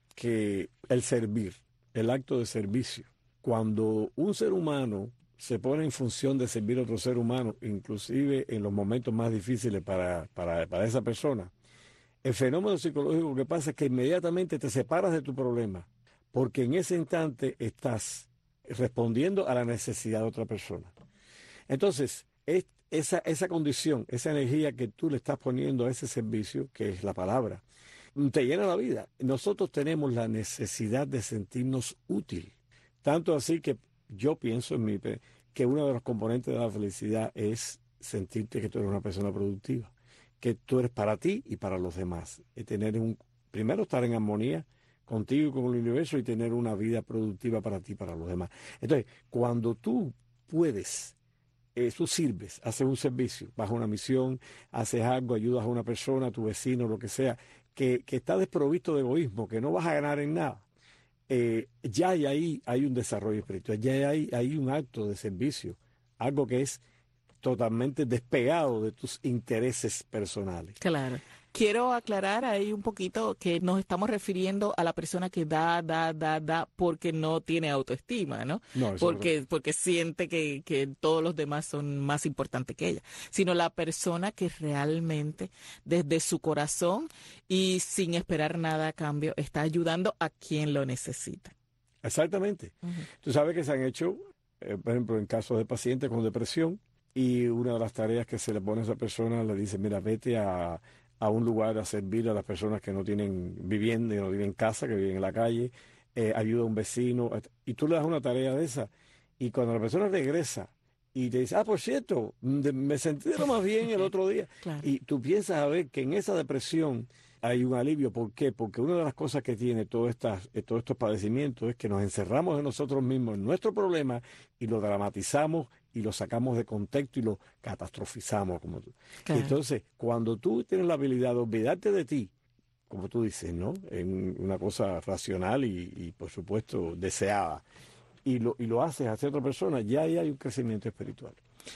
que el servir, el acto de servicio, cuando un ser humano se pone en función de servir a otro ser humano, inclusive en los momentos más difíciles para, para, para esa persona, el fenómeno psicológico que pasa es que inmediatamente te separas de tu problema, porque en ese instante estás respondiendo a la necesidad de otra persona. Entonces, es Esa, esa condición, esa energía que tú le estás poniendo a ese servicio, que es la palabra, te llena la vida. Nosotros tenemos la necesidad de sentirnos útil. Tanto así que yo pienso en mí que uno de los componentes de la felicidad es sentirte que tú eres una persona productiva, que tú eres para ti y para los demás. Y tener un, primero estar en armonía contigo y con el universo y tener una vida productiva para ti y para los demás. Entonces, cuando tú puedes... Eh, tú sirves, haces un servicio, vas a una misión, haces algo, ayudas a una persona, a tu vecino, lo que sea, que, que está desprovisto de egoísmo, que no vas a ganar en nada, eh, ya hay ahí hay un desarrollo espiritual, ya hay, hay un acto de servicio, algo que es totalmente despegado de tus intereses personales. Claro. Quiero aclarar ahí un poquito que nos estamos refiriendo a la persona que da, da, da, da porque no tiene autoestima, ¿no? no porque, porque siente que, que todos los demás son más importantes que ella, sino la persona que realmente desde su corazón y sin esperar nada a cambio está ayudando a quien lo necesita. Exactamente. Uh-huh. Tú sabes que se han hecho, eh, por ejemplo, en casos de pacientes con depresión, y una de las tareas que se le pone a esa persona le dice, mira, vete a... a un lugar a servir a las personas que no tienen vivienda, que no tienen casa, que viven en la calle, eh, ayuda a un vecino, y tú le das una tarea de esa, y cuando la persona regresa y te dice, ah, por cierto, me sentí de lo más bien el otro día, claro. Y tú piensas a ver que en esa depresión hay un alivio. ¿Por qué? Porque una de las cosas que tiene todo estas, todos estos padecimientos es que nos encerramos en nosotros mismos, en nuestro problema, y lo dramatizamos y lo sacamos de contexto y lo catastrofizamos. Como tú. Claro. Entonces, cuando tú tienes la habilidad de olvidarte de ti, como tú dices, ¿no? En una cosa racional y, y por supuesto, deseada, y lo, y lo haces hacia otra persona, ya ahí hay un crecimiento espiritual.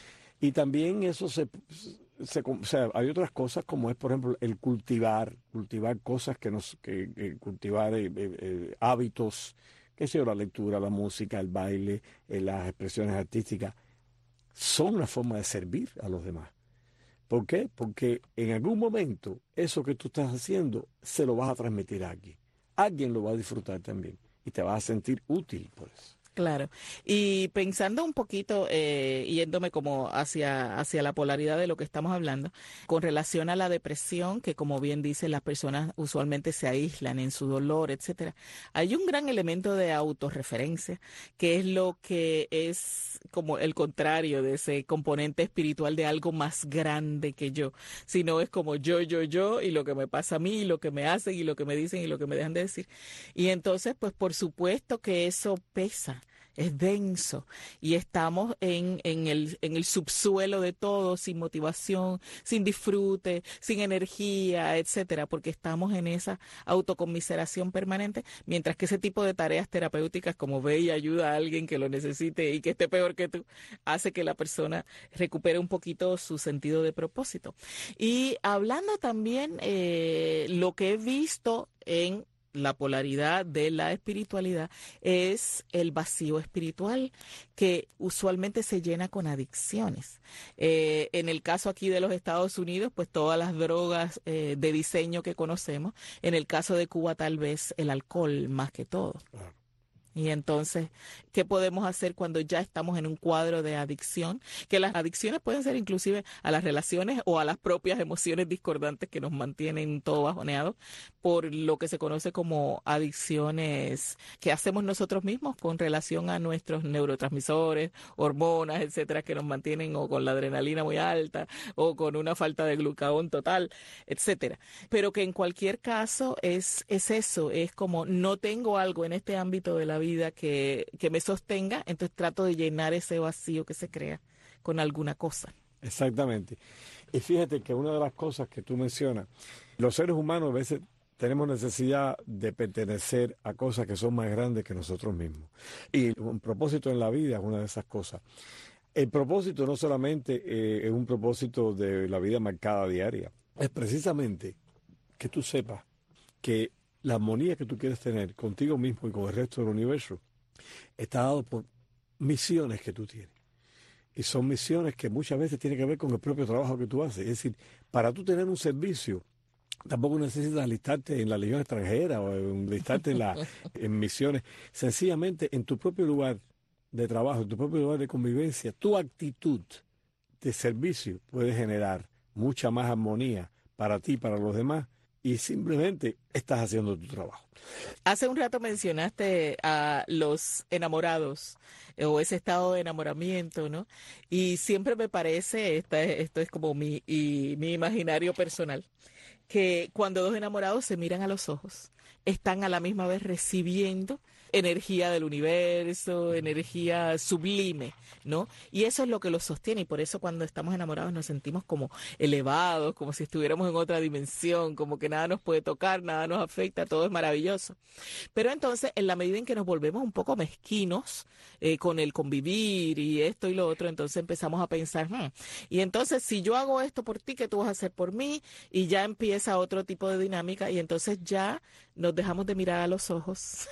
Y también eso se... Se, o sea, hay otras cosas como es, por ejemplo, el cultivar, cultivar cosas que nos, que, que cultivar eh, eh, hábitos, qué sé yo, la lectura, la música, el baile, eh, las expresiones artísticas, son una forma de servir a los demás. ¿Por qué? Porque en algún momento eso que tú estás haciendo se lo vas a transmitir a alguien. Alguien lo va a disfrutar también y te vas a sentir útil por eso. Claro. Y pensando un poquito, eh, yéndome como hacia, hacia la polaridad de lo que estamos hablando, con relación a la depresión, que como bien dice, las personas usualmente se aíslan en su dolor, etcétera. Hay un gran elemento de autorreferencia, que es lo que es como el contrario de ese componente espiritual de algo más grande que yo, sino es como yo, yo, yo, y lo que me pasa a mí, y lo que me hacen, y lo que me dicen, y lo que me dejan de decir. Y entonces, pues por supuesto que eso pesa. Es denso y estamos en, en, el, en el subsuelo de todo, sin motivación, sin disfrute, sin energía, etcétera, porque estamos en esa autoconmiseración permanente, mientras que ese tipo de tareas terapéuticas como ve y ayuda a alguien que lo necesite y que esté peor que tú, hace que la persona recupere un poquito su sentido de propósito. Y hablando también eh, lo que he visto en la polaridad de la espiritualidad es el vacío espiritual, que usualmente se llena con adicciones. Eh, en el caso aquí de los Estados Unidos, pues todas las drogas eh, de diseño que conocemos. En el caso de Cuba, tal vez el alcohol más que todo. Claro. Y entonces, ¿qué podemos hacer cuando ya estamos en un cuadro de adicción? Que las adicciones pueden ser inclusive a las relaciones o a las propias emociones discordantes que nos mantienen todo bajoneados por lo que se conoce como adicciones que hacemos nosotros mismos con relación a nuestros neurotransmisores, hormonas, etcétera, que nos mantienen o con la adrenalina muy alta o con una falta de glucagón total, etcétera. Pero que en cualquier caso es, es eso, es como no tengo algo en este ámbito de la vida que, que me sostenga, entonces trato de llenar ese vacío que se crea con alguna cosa. Exactamente. Y fíjate que una de las cosas que tú mencionas, los seres humanos a veces tenemos necesidad de pertenecer a cosas que son más grandes que nosotros mismos. Y un propósito en la vida es una de esas cosas. El propósito no solamente eh, es un propósito de la vida marcada diaria, es precisamente que tú sepas que la armonía que tú quieres tener contigo mismo y con el resto del universo está dado por misiones que tú tienes. Y son misiones que muchas veces tienen que ver con el propio trabajo que tú haces. Es decir, para tú tener un servicio, tampoco necesitas alistarte en la Legión extranjera o alistarte en, la, en misiones. Sencillamente, en tu propio lugar de trabajo, en tu propio lugar de convivencia, tu actitud de servicio puede generar mucha más armonía para ti y para los demás. Y simplemente estás haciendo tu trabajo. Hace un rato mencionaste a los enamorados o ese estado de enamoramiento, ¿no? Y siempre me parece, esta, esto es como mi, y, mi imaginario personal, que cuando dos enamorados se miran a los ojos, están a la misma vez recibiendo energía del universo, energía sublime, ¿no? Y eso es lo que los sostiene, y por eso cuando estamos enamorados nos sentimos como elevados, como si estuviéramos en otra dimensión, como que nada nos puede tocar, nada nos afecta, todo es maravilloso. Pero entonces, en la medida en que nos volvemos un poco mezquinos eh, con el convivir y esto y lo otro, entonces empezamos a pensar, hmm, y entonces si yo hago esto por ti, ¿qué tú vas a hacer por mí? Y ya empieza otro tipo de dinámica, y entonces ya nos dejamos de mirar a los ojos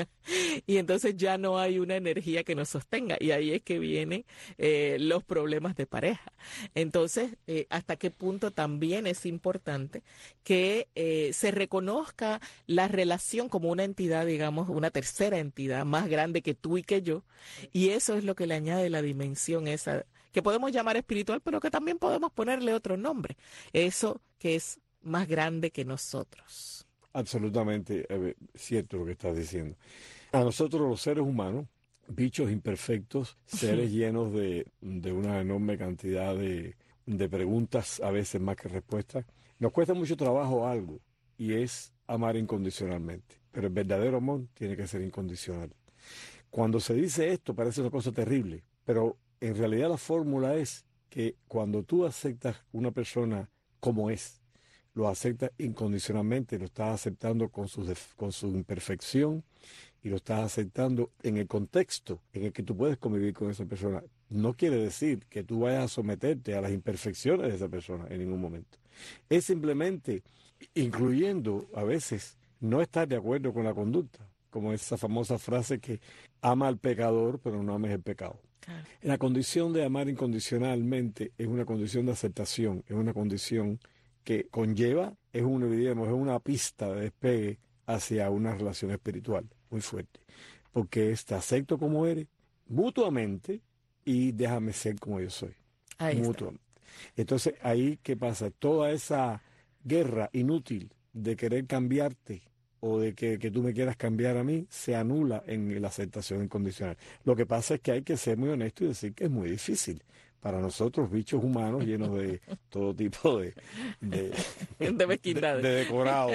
y entonces ya no hay una energía que nos sostenga, y ahí es que vienen eh, los problemas de pareja. Entonces, eh, ¿hasta qué punto también es importante que eh, se reconozca la relación como una entidad, digamos, una tercera entidad más grande que tú y que yo? Y eso es lo que le añade la dimensión esa, que podemos llamar espiritual, pero que también podemos ponerle otro nombre. Eso que es más grande que nosotros. Absolutamente eh, cierto lo que estás diciendo. A nosotros los seres humanos, bichos imperfectos, seres llenos de, de una enorme cantidad de, de preguntas, a veces más que respuestas, nos cuesta mucho trabajo algo, y es amar incondicionalmente. Pero el verdadero amor tiene que ser incondicional. Cuando se dice esto parece una cosa terrible, pero en realidad la fórmula es que cuando tú aceptas una persona como es, lo aceptas incondicionalmente, lo estás aceptando con su, con su imperfección, y lo estás aceptando en el contexto en el que tú puedes convivir con esa persona. No quiere decir que tú vayas a someterte a las imperfecciones de esa persona en ningún momento. Es simplemente incluyendo a veces no estar de acuerdo con la conducta, como esa famosa frase que ama al pecador pero no ames el pecado. Claro. La condición de amar incondicionalmente es una condición de aceptación, es una condición que conlleva, es una, digamos, es una pista de despegue hacia una relación espiritual muy fuerte, porque es te acepto como eres mutuamente y déjame ser como yo soy. Ahí mutuamente. Está. Entonces ahí, ¿qué pasa? Toda esa guerra inútil de querer cambiarte o de que, que tú me quieras cambiar a mí, se anula en la aceptación incondicional. Lo que pasa es que hay que ser muy honesto y decir que es muy difícil para nosotros, bichos humanos llenos de todo tipo de de, de mezquindades, de, de decorado.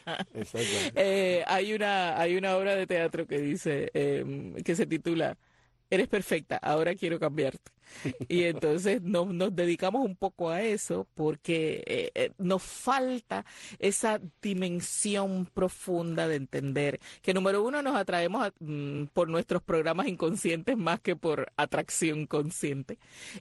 eh, hay una hay una obra de teatro que dice eh, que se titula Eres perfecta, ahora quiero cambiarte. Y entonces nos, nos dedicamos un poco a eso porque eh, eh, nos falta esa dimensión profunda de entender que, número uno, nos atraemos a, mm, por nuestros programas inconscientes más que por atracción consciente.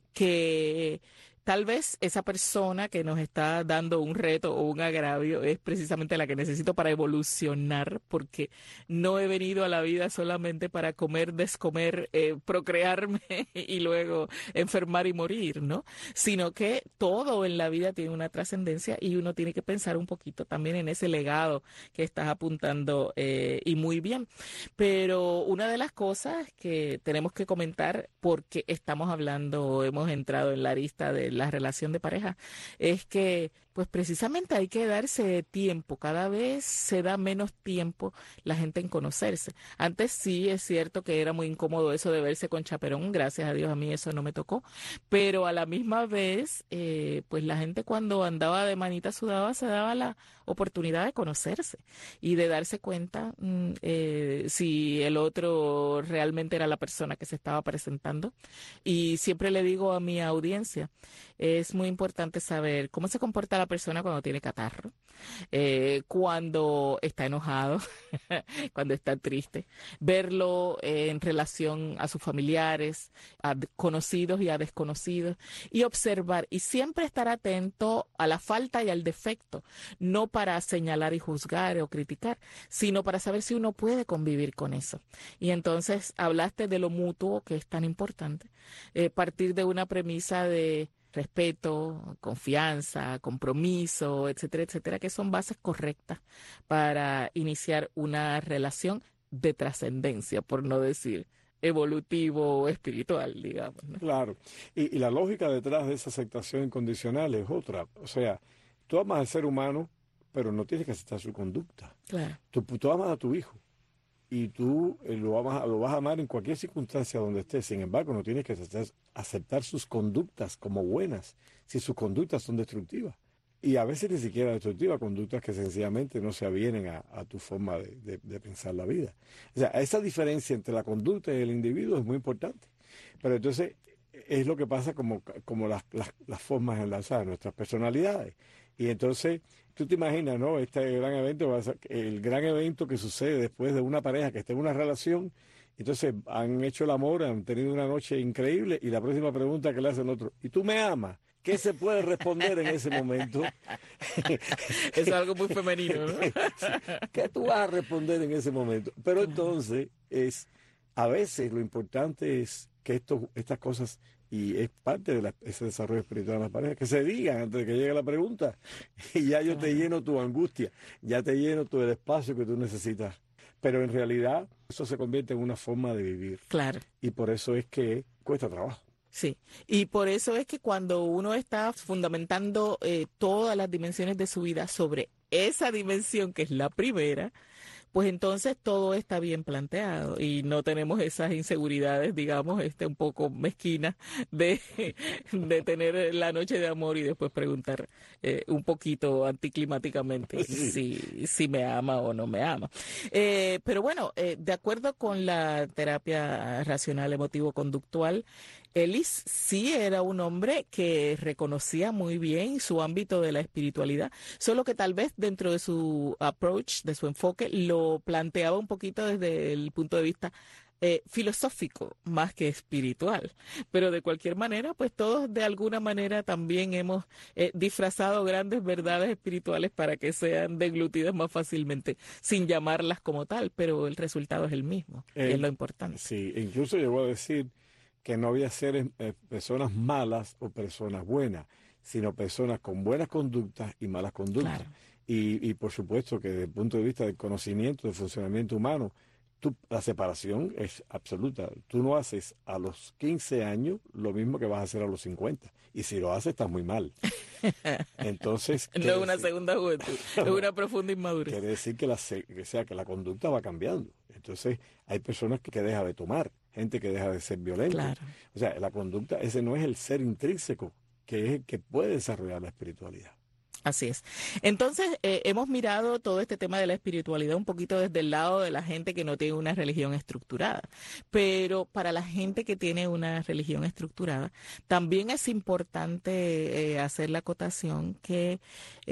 Que tal vez esa persona que nos está dando un reto o un agravio es precisamente la que necesito para evolucionar, porque no he venido a la vida solamente para comer, descomer, eh, procrearme y luego enfermar y morir, ¿no? Sino que todo en la vida tiene una trascendencia y uno tiene que pensar un poquito también en ese legado que estás apuntando eh, y muy bien. Pero una de las cosas que tenemos que comentar, porque estamos hablando, hemos entrado en la arista de la relación de pareja, es que pues precisamente hay que darse tiempo. Cada vez se da menos tiempo la gente en conocerse. Antes sí es cierto que era muy incómodo eso de verse con chaperón, gracias a Dios a mí eso no me tocó, pero a la misma vez eh, pues la gente cuando andaba de manita sudada se daba la oportunidad de conocerse y de darse cuenta mm, eh, si el otro realmente era la persona que se estaba presentando. Y siempre le digo a mi audiencia, es muy importante saber cómo se comporta la persona cuando tiene catarro, eh, cuando está enojado, cuando está triste, verlo eh, en relación a sus familiares, a conocidos y a desconocidos, y observar y siempre estar atento a la falta y al defecto, no para señalar y juzgar o criticar, sino para saber si uno puede convivir con eso. Y entonces hablaste de lo mutuo, que es tan importante, eh, partir de una premisa de respeto, confianza, compromiso, etcétera, etcétera, que son bases correctas para iniciar una relación de trascendencia, por no decir evolutivo o espiritual, digamos, ¿no? Claro. Y, y la lógica detrás de esa aceptación incondicional es otra. O sea, tú amas al ser humano, pero no tienes que aceptar su conducta. Claro. Tú, tú amas a tu hijo y tú eh, lo, amas, lo vas a amar en cualquier circunstancia donde estés. Sin embargo, no tienes que aceptar, aceptar sus conductas como buenas si sus conductas son destructivas. Y a veces ni siquiera destructivas, conductas que sencillamente no se avienen a, a tu forma de, de, de pensar la vida. O sea, esa diferencia entre la conducta y el individuo es muy importante. Pero entonces es lo que pasa como, como las, las, las formas enlazadas, nuestras personalidades. Y entonces, tú te imaginas, ¿no? Este gran evento, va a ser el gran evento que sucede después de una pareja que está en una relación, entonces han hecho el amor, han tenido una noche increíble, y la próxima pregunta que le hacen al otro, ¿y tú me amas? ¿Qué se puede responder en ese momento? Eso es algo muy femenino, ¿no? ¿Qué tú vas a responder en ese momento? Pero entonces, es a veces lo importante es que esto, estas cosas, y es parte de la, ese desarrollo espiritual de la pareja, que se digan antes de que llegue la pregunta. Y ya yo te lleno tu angustia, ya te lleno todo el espacio que tú necesitas. Pero en realidad eso se convierte en una forma de vivir. Claro. Y por eso es que cuesta trabajo. Sí, y por eso es que cuando uno está fundamentando eh, todas las dimensiones de su vida sobre esa dimensión que es la primera, pues entonces todo está bien planteado y no tenemos esas inseguridades, digamos, este un poco mezquinas de, de tener la noche de amor y después preguntar eh, un poquito anticlimáticamente si, si me ama o no me ama. Eh, pero bueno, eh, de acuerdo con la terapia racional emotivo-conductual, Ellis sí era un hombre que reconocía muy bien su ámbito de la espiritualidad, solo que tal vez dentro de su approach, de su enfoque, lo planteaba un poquito desde el punto de vista eh, filosófico más que espiritual. Pero de cualquier manera, pues todos de alguna manera también hemos eh, disfrazado grandes verdades espirituales para que sean deglutidas más fácilmente, sin llamarlas como tal, pero el resultado es el mismo, Eh, es lo importante. Sí, incluso llegó a decir que no había seres, eh, personas malas o personas buenas, sino personas con buenas conductas y malas conductas. Claro. Y, y por supuesto que desde el punto de vista del conocimiento, del funcionamiento humano, tú, la separación es absoluta. Tú no haces a los quince años lo mismo que vas a hacer a los cincuenta. Y si lo haces, estás muy mal. Entonces, no es una decir, segunda juventud, es una profunda inmadurez. Quiere decir que la, que sea, que la conducta va cambiando. Entonces, hay personas que, que dejan de tomar, gente que deja de ser violenta. Claro. O sea, la conducta, ese no es el ser intrínseco, que es el que puede desarrollar la espiritualidad. Así es. Entonces, eh, hemos mirado todo este tema de la espiritualidad un poquito desde el lado de la gente que no tiene una religión estructurada. Pero para la gente que tiene una religión estructurada, también es importante eh, hacer la acotación que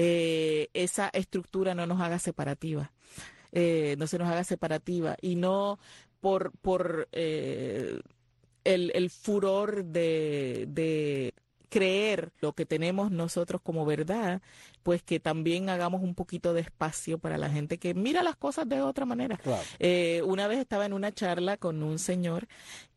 eh, esa estructura no nos haga separativa. Eh, no se nos haga separativa y no por, por eh, el, el furor de... de creer lo que tenemos nosotros como verdad, pues que también hagamos un poquito de espacio para la gente que mira las cosas de otra manera. Claro. Eh, una vez estaba en una charla con un señor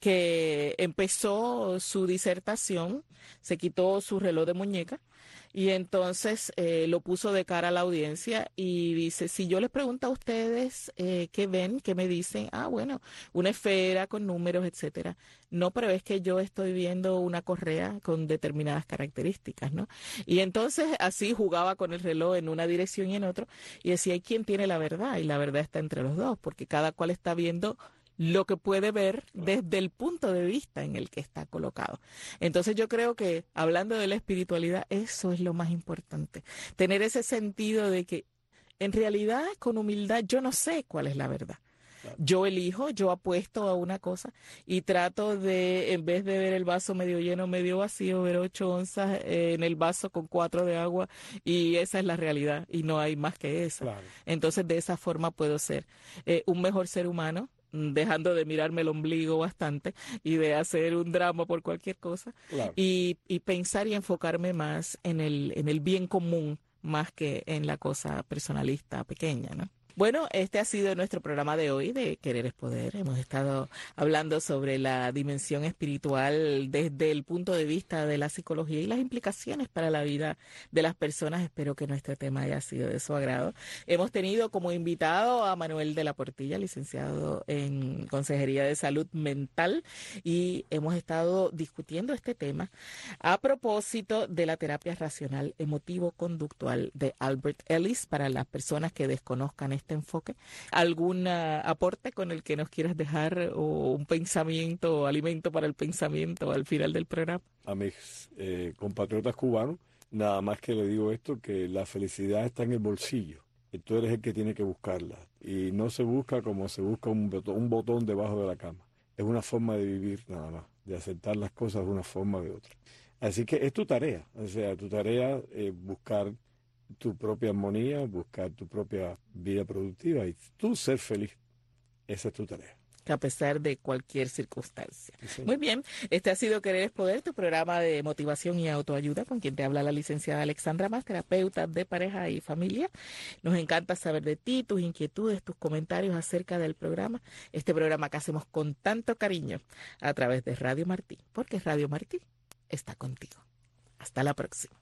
que empezó su disertación, se quitó su reloj de muñeca y entonces eh, lo puso de cara a la audiencia y dice, si yo les pregunto a ustedes eh, qué ven, qué me dicen, ah, bueno, una esfera con números, etcétera. No, pero es que yo estoy viendo una correa con determinadas características, ¿no? Y entonces así jugaba con el reloj en una dirección y en otra y decía, ¿y quién tiene la verdad? Y la verdad está entre los dos, porque cada cual está viendo lo que puede ver desde el punto de vista en el que está colocado. Entonces yo creo que, hablando de la espiritualidad, eso es lo más importante. Tener ese sentido de que, en realidad, con humildad, yo no sé cuál es la verdad. Yo elijo, yo apuesto a una cosa y trato de, en vez de ver el vaso medio lleno, medio vacío, ver ocho onzas eh, en el vaso con cuatro de agua y esa es la realidad y no hay más que esa. Claro. Entonces, de esa forma puedo ser eh, un mejor ser humano, dejando de mirarme el ombligo bastante y de hacer un drama por cualquier cosa, claro. y, y pensar y enfocarme más en el, en el bien común más que en la cosa personalista pequeña, ¿no? Bueno, este ha sido nuestro programa de hoy de Querer es Poder. Hemos estado hablando sobre la dimensión espiritual desde el punto de vista de la psicología y las implicaciones para la vida de las personas. Espero que nuestro tema haya sido de su agrado. Hemos tenido como invitado a Manuel de la Portilla, licenciado en Consejería de Salud Mental, y hemos estado discutiendo este tema a propósito de la terapia racional emotivo-conductual de Albert Ellis. Para las personas que desconozcan este enfoque, ¿algún uh, aporte con el que nos quieras dejar o un pensamiento o alimento para el pensamiento al final del programa? A mis eh, compatriotas cubanos, nada más que le digo esto, que la felicidad está en el bolsillo y tú eres el que tiene que buscarla y no se busca como se busca un botón, un botón debajo de la cama. Es una forma de vivir nada más, de aceptar las cosas de una forma o de otra. Así que es tu tarea, o sea, tu tarea es buscar tu propia armonía, buscar tu propia vida productiva y tú ser feliz. Esa es tu tarea. A pesar de cualquier circunstancia. Sí. Muy bien, este ha sido Querer es Poder, tu programa de motivación y autoayuda, con quien te habla la licenciada Alexandra Mas, terapeuta de pareja y familia. Nos encanta saber de ti, tus inquietudes, tus comentarios acerca del programa. Este programa que hacemos con tanto cariño a través de Radio Martí, porque Radio Martí está contigo. Hasta la próxima.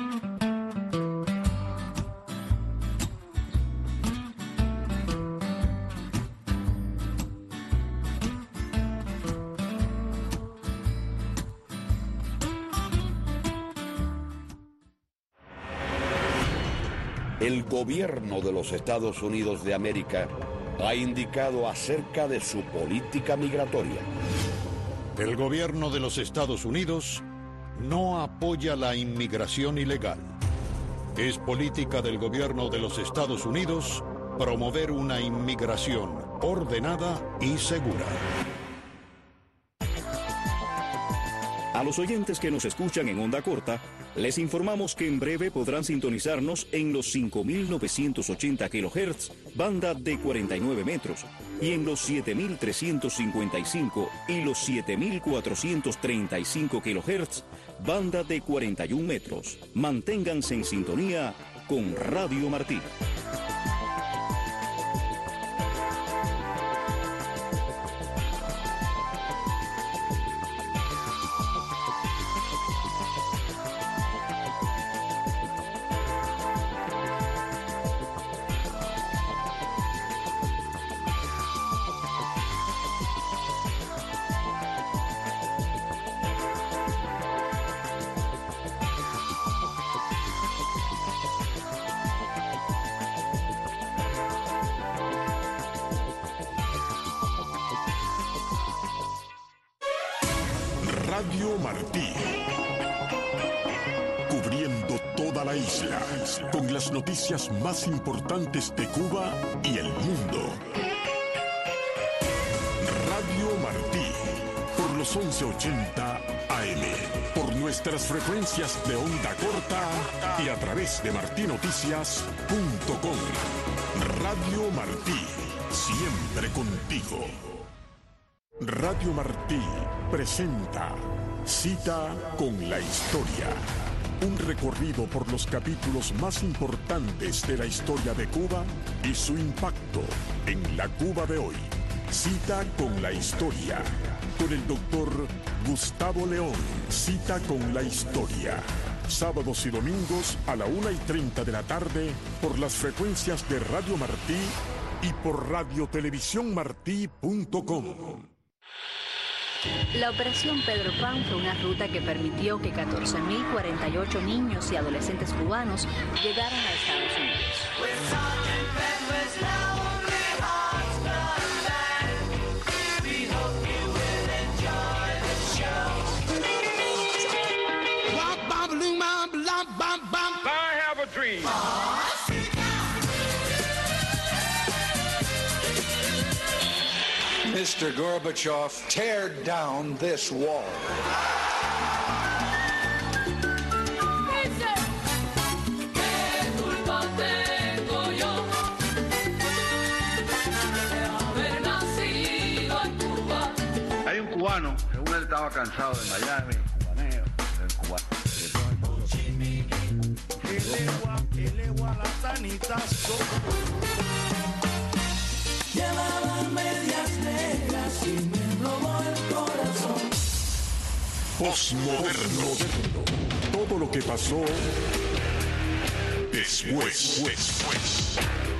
El gobierno de los Estados Unidos de América ha indicado acerca de su política migratoria. El gobierno de los Estados Unidos no apoya la inmigración ilegal. Es política del gobierno de los Estados Unidos promover una inmigración ordenada y segura. A los oyentes que nos escuchan en onda corta, les informamos que en breve podrán sintonizarnos en los cinco mil novecientos ochenta kilohertz, banda de cuarenta y nueve metros, y en los siete mil trescientos cincuenta y cinco y los siete mil cuatrocientos treinta y cinco kilohertz, banda de cuarenta y un metros. Manténganse en sintonía con Radio Martí. Radio Martí. Cubriendo toda la isla, con las noticias más importantes de Cuba y el mundo. Radio Martí, por los once ochenta A M, por nuestras frecuencias de onda corta y a través de martinoticias punto com. Radio Martí, siempre contigo. Radio Martí presenta Cita con la Historia. Un recorrido por los capítulos más importantes de la historia de Cuba y su impacto en la Cuba de hoy. Cita con la Historia. Con el doctor Gustavo León. Cita con la Historia. Sábados y domingos a la una y treinta de la tarde por las frecuencias de Radio Martí y por radio televisión martí punto com. La Operación Pedro Pan fue una ruta que permitió que catorce mil cuarenta y ocho niños y adolescentes cubanos llegaran a Estados Unidos. I have a dream. Mister Gorbachev, tear down this wall. Hay un cubano, según él estaba cansado de Miami, cubaneo, del cubano. Llevaba medias negras y me robó el corazón. Postmoderno. Todo lo que pasó después. después.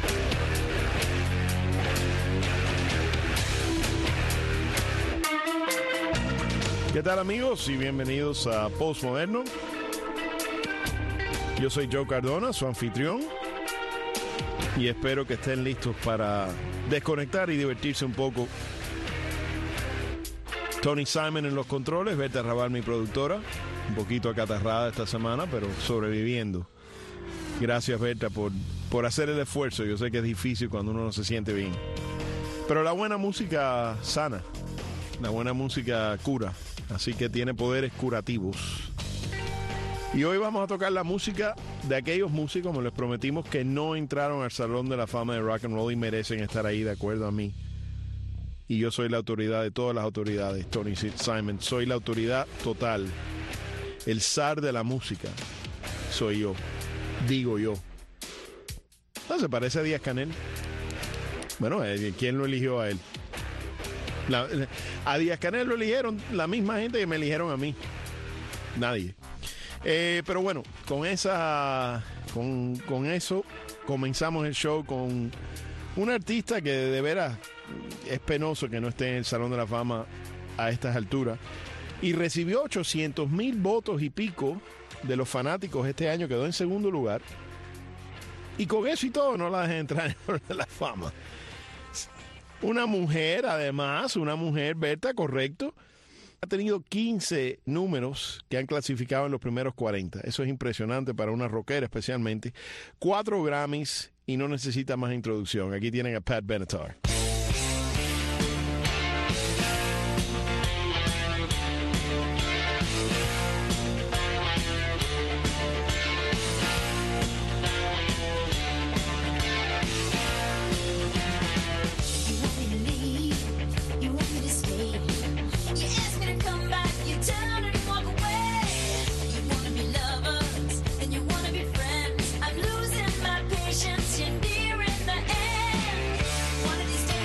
¿Qué tal, amigos? Y bienvenidos a Postmoderno. Yo soy Joe Cardona, su anfitrión, y espero que estén listos para desconectar y divertirse un poco. Tony Simon en los controles, Berta Raval, mi productora, un poquito acatarrada esta semana, pero sobreviviendo. Gracias, Berta, por, por hacer el esfuerzo. Yo sé que es difícil cuando uno no se siente bien, pero la buena música sana, la buena música cura, así que tiene poderes curativos. Y hoy vamos a tocar la música de aquellos músicos, como les prometimos, que no entraron al Salón de la Fama de Rock and Roll y merecen estar ahí, de acuerdo a mí. Y yo soy la autoridad de todas las autoridades, Tony Simon. Soy la autoridad total. El zar de la música soy yo. Digo yo. ¿No se parece a Díaz-Canel? Bueno, ¿quién lo eligió a él? La, a Díaz-Canel lo eligieron la misma gente que me eligieron a mí. Nadie. Eh, pero bueno, con esa, con, con eso comenzamos el show con un artista que de veras es penoso que no esté en el Salón de la Fama a estas alturas, y recibió ochocientos mil votos y pico de los fanáticos este año, quedó en segundo lugar, y con eso y todo no la dejan entrar en el Salón de la Fama. Una mujer, además, una mujer, Berta, correcto. Ha tenido quince números que han clasificado en los primeros cuarenta. Eso es impresionante para una rockera especialmente. Cuatro Grammys y no necesita más introducción. Aquí tienen a Pat Benatar. One of these days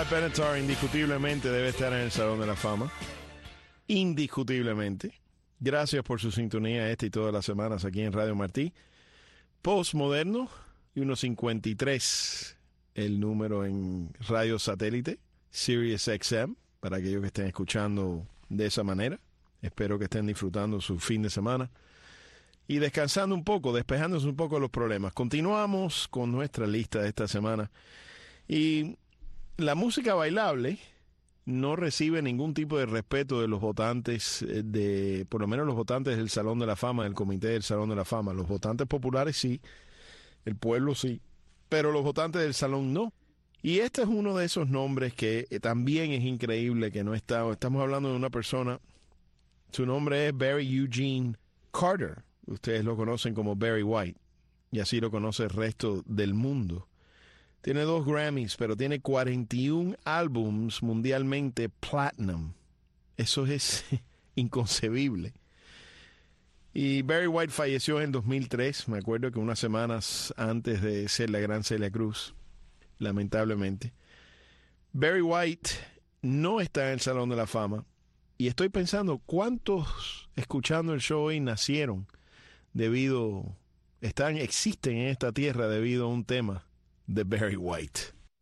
Pat Benatar indiscutiblemente debe estar en el Salón de la Fama. Indiscutiblemente. Gracias por su sintonía esta y todas las semanas aquí en Radio Martí. Postmoderno y uno cincuenta y tres el número en radio satélite, Sirius X M, para aquellos que estén escuchando de esa manera. Espero que estén disfrutando su fin de semana y descansando un poco, despejándose un poco de los problemas. Continuamos con nuestra lista de esta semana. Y la música bailable no recibe ningún tipo de respeto de los votantes, de por lo menos los votantes del Salón de la Fama, del Comité del Salón de la Fama. Los votantes populares sí, el pueblo sí, pero los votantes del Salón no. Y este es uno de esos nombres que también es increíble que no está. Estamos hablando de una persona, su nombre es Barry Eugene Carter. Ustedes lo conocen como Barry White, y así lo conoce el resto del mundo. Tiene dos Grammys, pero tiene cuarenta y un álbums mundialmente platinum. Eso es inconcebible. Y Barry White falleció en dos mil tres, me acuerdo que unas semanas antes de ser la gran Celia Cruz, lamentablemente. Barry White no está en el Salón de la Fama, y estoy pensando cuántos escuchando el show hoy nacieron debido, están, existen en esta tierra debido a un tema de Barry White.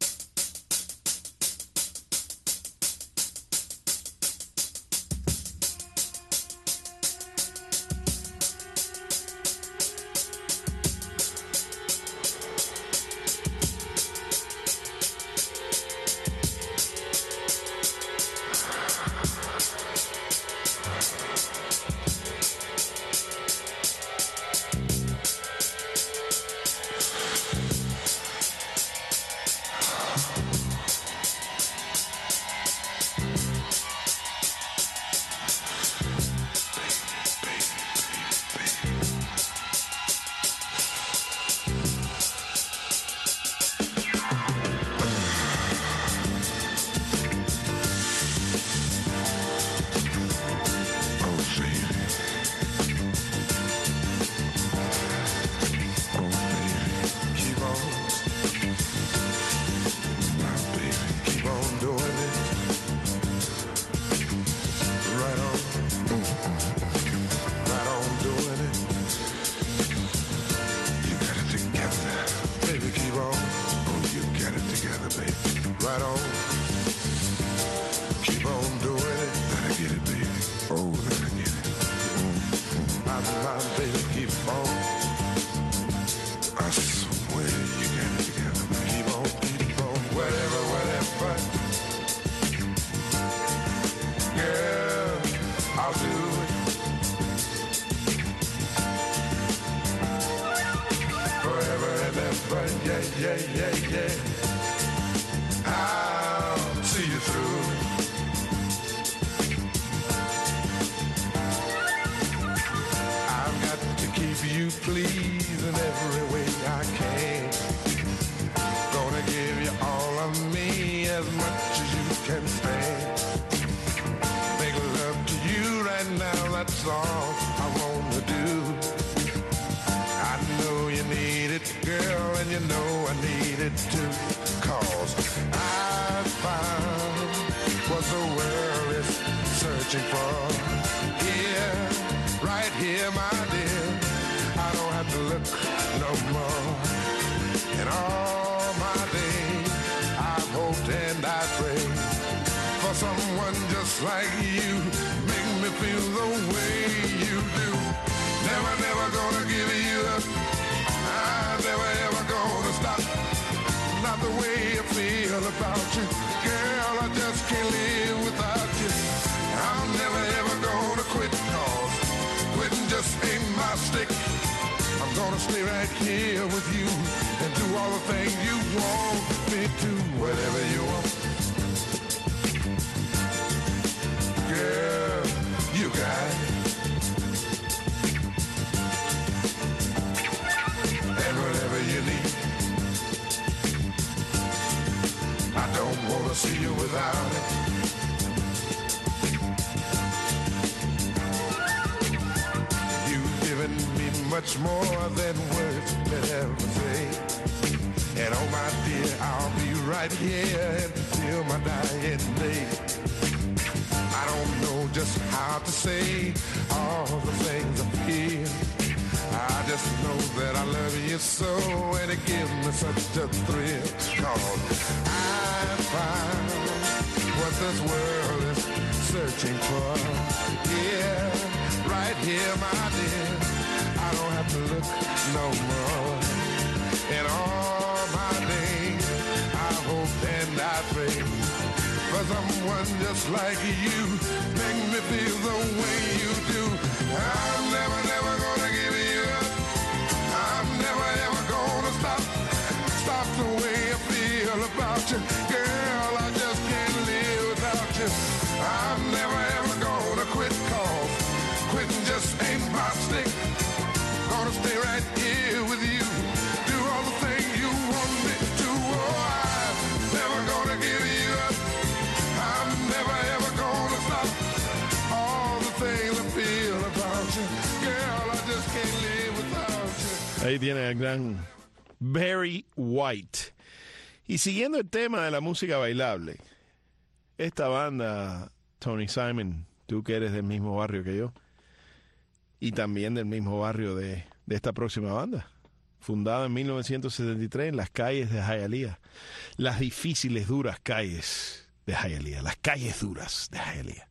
Much more than words could ever say. And oh my dear, I'll be right here until my dying day. I don't know just how to say all the things I feel. I just know that I love you so, and it gives me such a thrill. Cause I found what this world is searching for. Yeah, right here, my dear. I don't have to look no more. In all my days, I hope and I pray for someone just like you. Make me feel the way you do. I'm never, never gonna give you up. I'm never, ever gonna stop. Stop the way I feel about you. Girl, I just can't live without you. I'm never, ever gonna quit, cause quitting just ain't my stick. Gonna stay right here with you. Do all the things you want me to. Oh, I'm never gonna give you up. I'm never ever gonna stop. All the things I feel about you. Girl, I just can't live without you. Ahí tiene el gran Barry White. Y siguiendo el tema de la música bailable, esta banda, Tony Simon, tú que eres del mismo barrio que yo, y también del mismo barrio de, de esta próxima banda, fundada en mil novecientos setenta y tres en las calles de Hialeah, las difíciles, duras calles de Hialeah, las calles duras de Hialeah,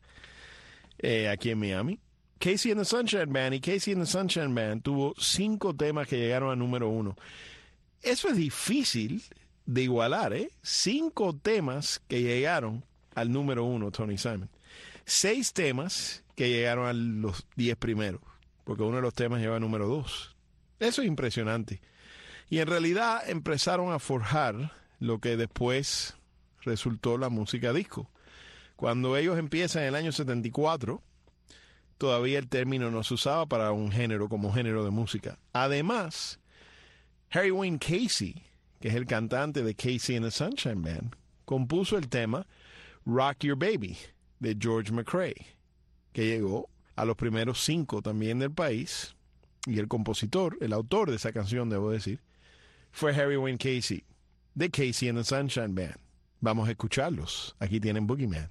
eh, aquí en Miami. Casey and the Sunshine Band, y Casey and the Sunshine Band tuvo cinco temas que llegaron a número uno. Eso es difícil de igualar, ¿eh? Cinco temas que llegaron al número uno, Tony Simon. Seis temas que llegaron a los diez primeros, porque uno de los temas lleva número dos. Eso es impresionante. Y en realidad empezaron a forjar lo que después resultó la música disco. Cuando ellos empiezan en el año setenta y cuatro, todavía el término no se usaba para un género como género de música. Además, Harry Wayne Casey, que es el cantante de Casey and the Sunshine Band, compuso el tema Rock Your Baby de George McCrae, que llegó a los primeros cinco también del país, y el compositor, el autor de esa canción, debo decir, fue Harry Wayne Casey, de Casey and the Sunshine Band. Vamos a escucharlos. Aquí tienen Boogeyman.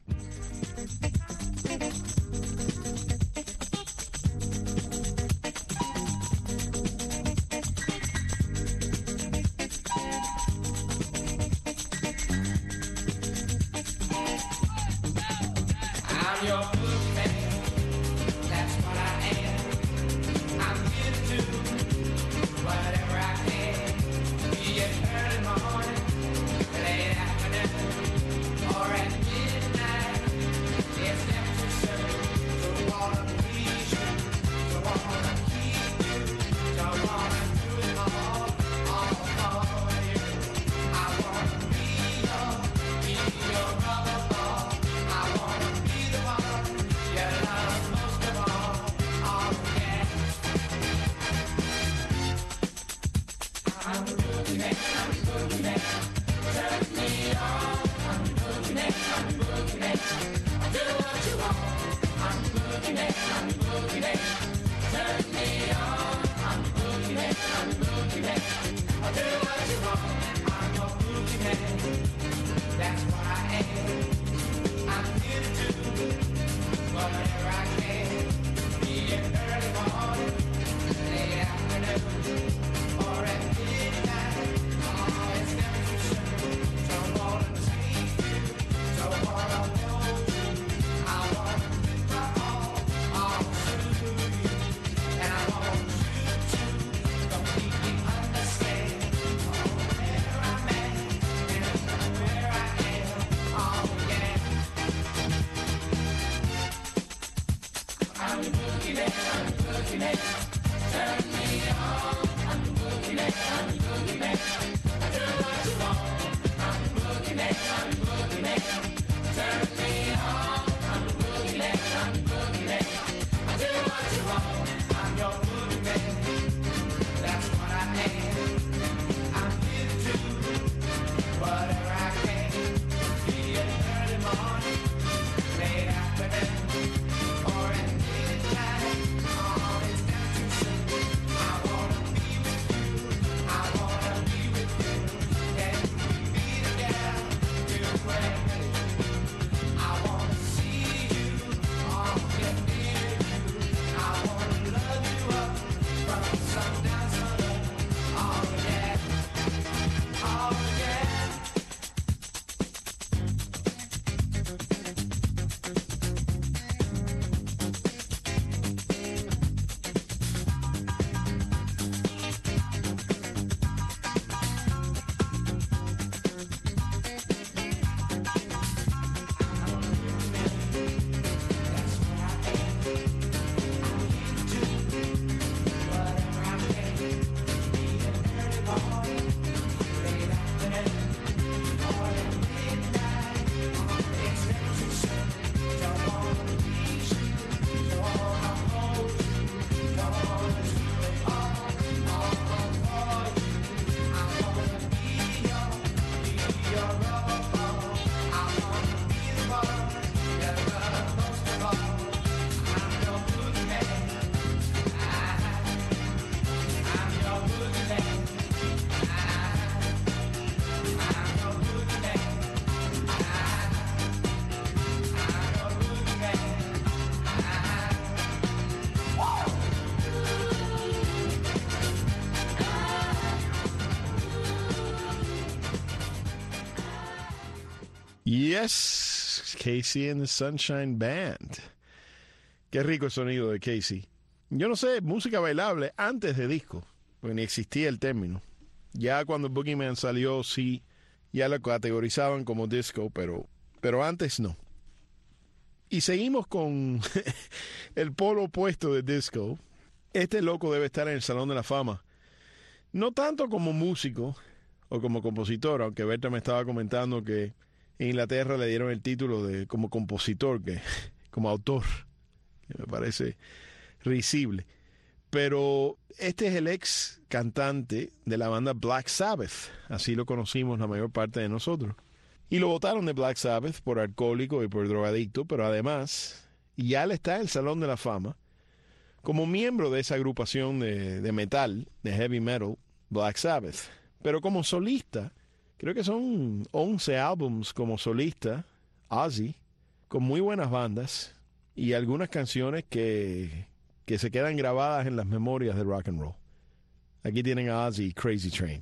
Yes, Casey and the Sunshine Band. Qué rico el sonido de Casey. Yo no sé, música bailable antes de disco, porque ni existía el término. Ya cuando Boogeyman salió, sí, ya lo categorizaban como disco, pero, pero antes no. Y seguimos con el polo opuesto de disco. Este loco debe estar en el Salón de la Fama. No tanto como músico o como compositor, aunque Berta me estaba comentando que en Inglaterra le dieron el título de como compositor, que como autor, que me parece risible. Pero este es el ex cantante de la banda Black Sabbath, así lo conocimos la mayor parte de nosotros. Y lo votaron de Black Sabbath por alcohólico y por drogadicto, pero además ya le está en el Salón de la Fama como miembro de esa agrupación de, de metal, de heavy metal, Black Sabbath. Pero como solista, creo que son once álbums como solista, Ozzy, con muy buenas bandas y algunas canciones que, que se quedan grabadas en las memorias de rock and roll. Aquí tienen a Ozzy, Crazy Train.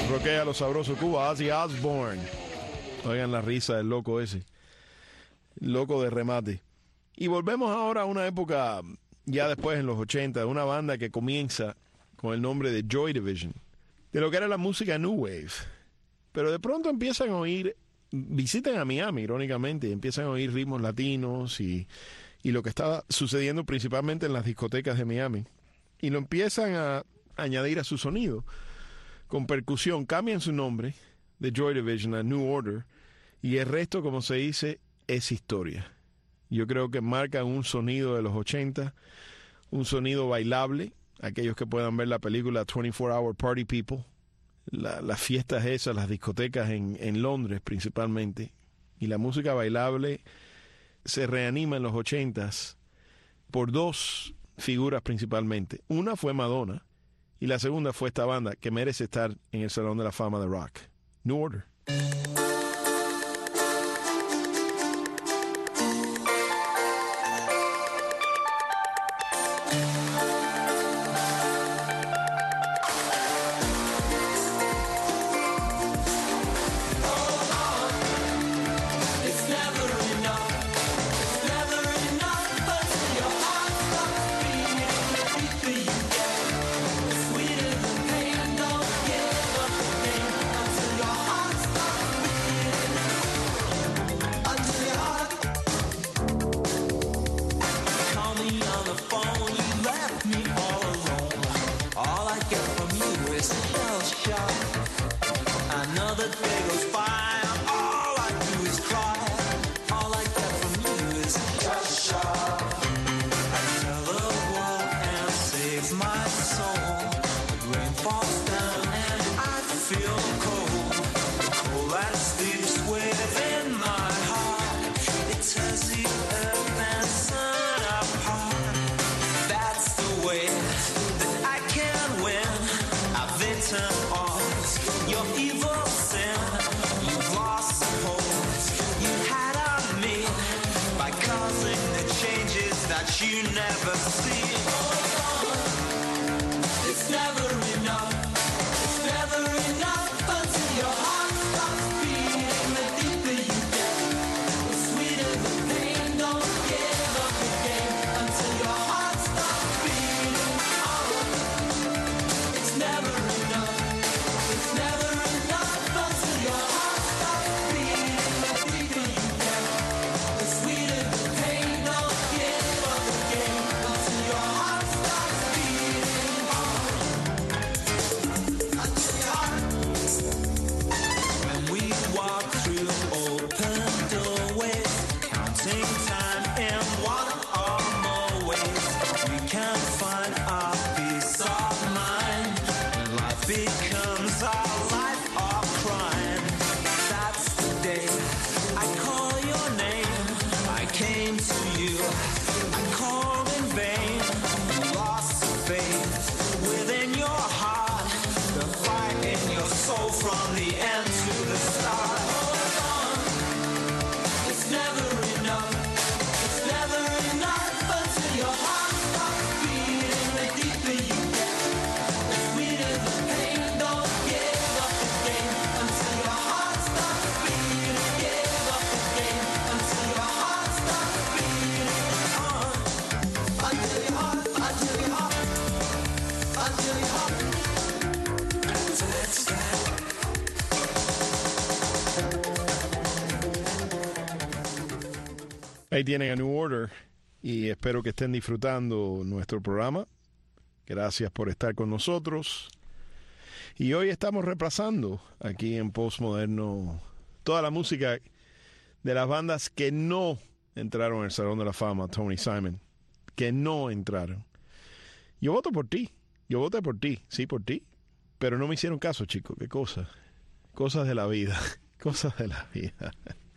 roquea lo sabroso Cuba, Ozzy Osbourne. Oigan la risa del loco ese. Loco de remate. Y volvemos ahora a una época, ya después en los ochenta, de una banda que comienza con el nombre de Joy Division, de lo que era la música New Wave. Pero de pronto empiezan a oír, visitan a Miami, irónicamente, y empiezan a oír ritmos latinos y, y lo que estaba sucediendo principalmente en las discotecas de Miami. Y lo empiezan a añadir a su sonido. Con percusión, cambian su nombre de Joy Division a New Order, y el resto, como se dice, es historia. Yo creo que marcan un sonido de los ochenta, un sonido bailable. Aquellos que puedan ver la película veinticuatro hour Party People, la, las fiestas esas, las discotecas en, en Londres principalmente, y la música bailable se reanima en los ochentas por dos figuras principalmente. Una fue Madonna, y la segunda fue esta banda que merece estar en el Salón de la Fama de Rock, New Order. Ahí tienen a New Order y espero que estén disfrutando nuestro programa. Gracias por estar con nosotros. Y hoy estamos repasando aquí en Postmoderno toda la música de las bandas que no entraron al Salón de la Fama, Tony Simon, que no entraron. Yo voto por ti, yo voté por ti, sí, por ti, pero no me hicieron caso, chicos. Qué cosas, cosas de la vida, cosas de la vida.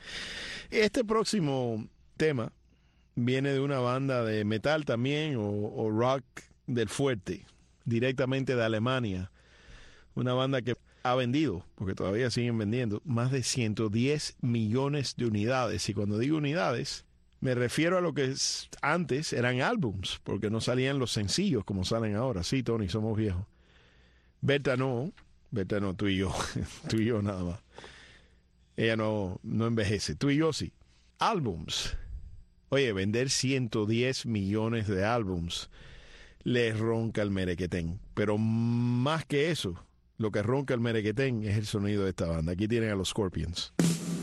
Este próximo tema viene de una banda de metal también o, o rock del fuerte, directamente de Alemania. Una banda que ha vendido, porque todavía siguen vendiendo, más de ciento diez millones de unidades. Y cuando digo unidades, me refiero a lo que es, antes eran álbums, porque no salían los sencillos como salen ahora. Sí, Tony, somos viejos. Berta no, Berta no, tú y yo. Tú y yo nada más. Ella no, no envejece. Tú y yo sí. Álbums. Oye, vender ciento diez millones de álbums le ronca el merequetén. Pero más que eso, lo que ronca el merequetén es el sonido de esta banda. Aquí tienen a los Scorpions.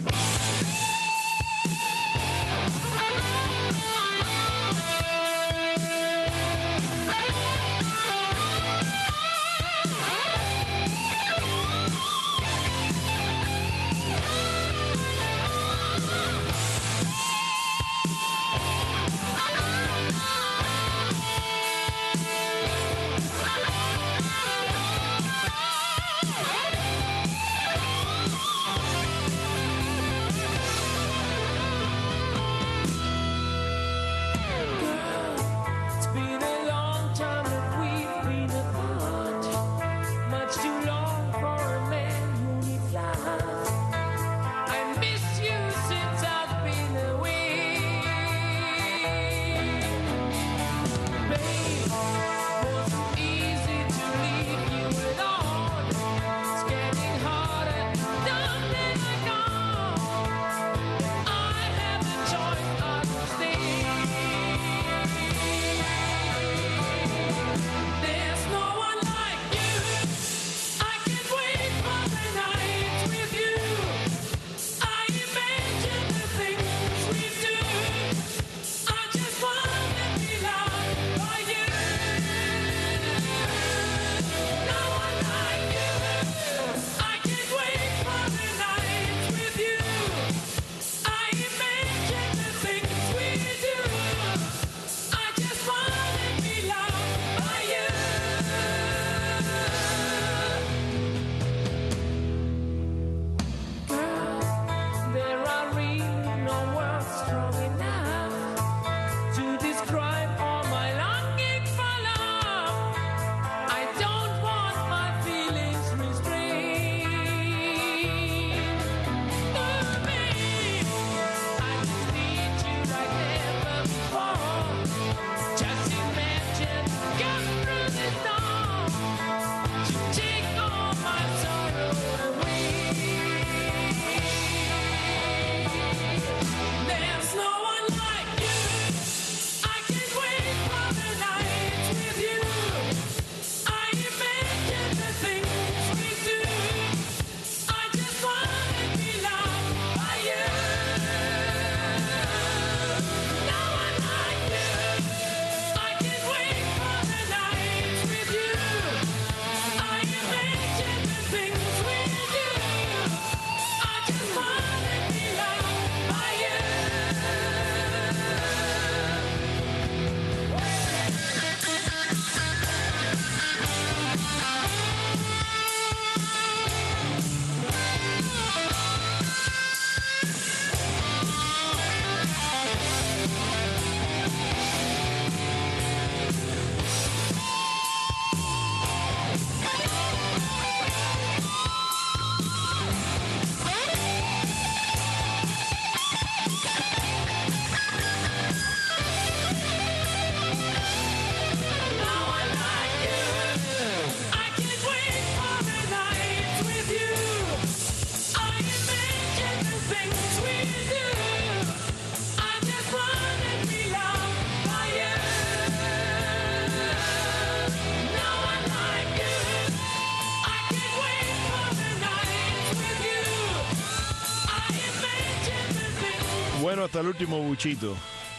Bueno, hasta el último buchito.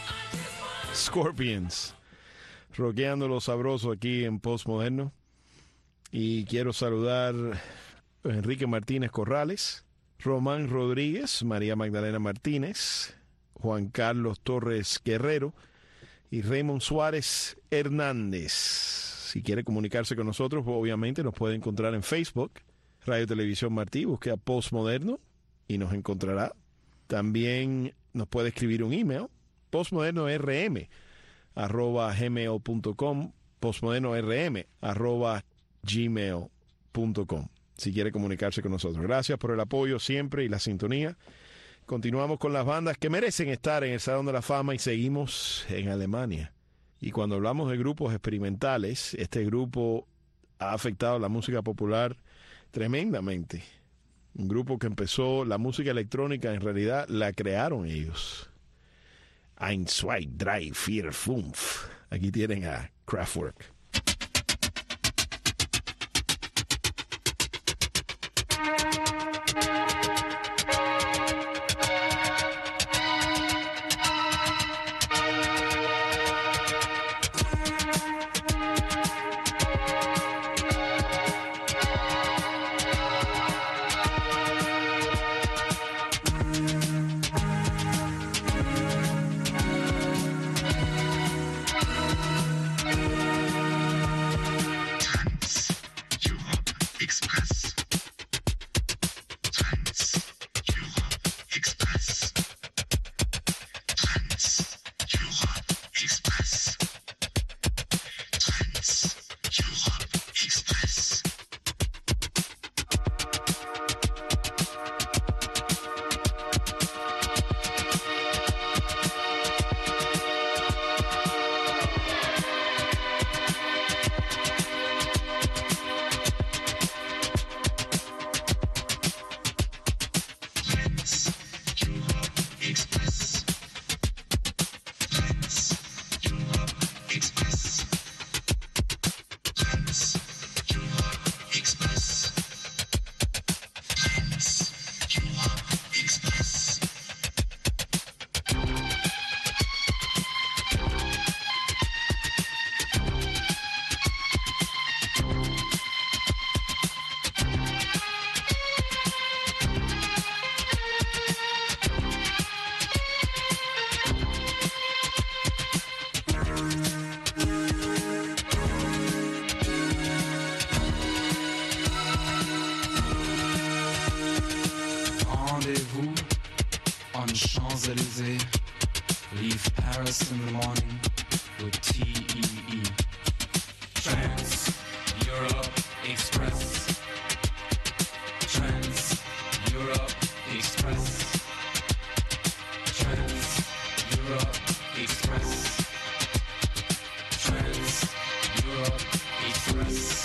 Scorpions. Rockeando lo sabroso aquí en Postmoderno. Y quiero saludar a Enrique Martínez Corrales, Román Rodríguez, María Magdalena Martínez, Juan Carlos Torres Guerrero y Raymond Suárez Hernández. Si quiere comunicarse con nosotros, obviamente nos puede encontrar en Facebook, Radio Televisión Martí, busque a Postmoderno y nos encontrará. También nos puede escribir un email, postmodernorm arroba gmail punto com, postmodernorm arroba gmail punto com, si quiere comunicarse con nosotros. Gracias por el apoyo siempre y la sintonía. Continuamos con las bandas que merecen estar en el Salón de la Fama y seguimos en Alemania. Y cuando hablamos de grupos experimentales, este grupo ha afectado la música popular tremendamente. Un grupo que empezó la música electrónica, en realidad la crearon ellos. Ein, zwei, drei, vier, fünf. Aquí tienen a Kraftwerk. Leave Paris in the morning with T E E. Trans Europe Express. Trans Europe Express. Trans Europe Express. Trans Europe Express.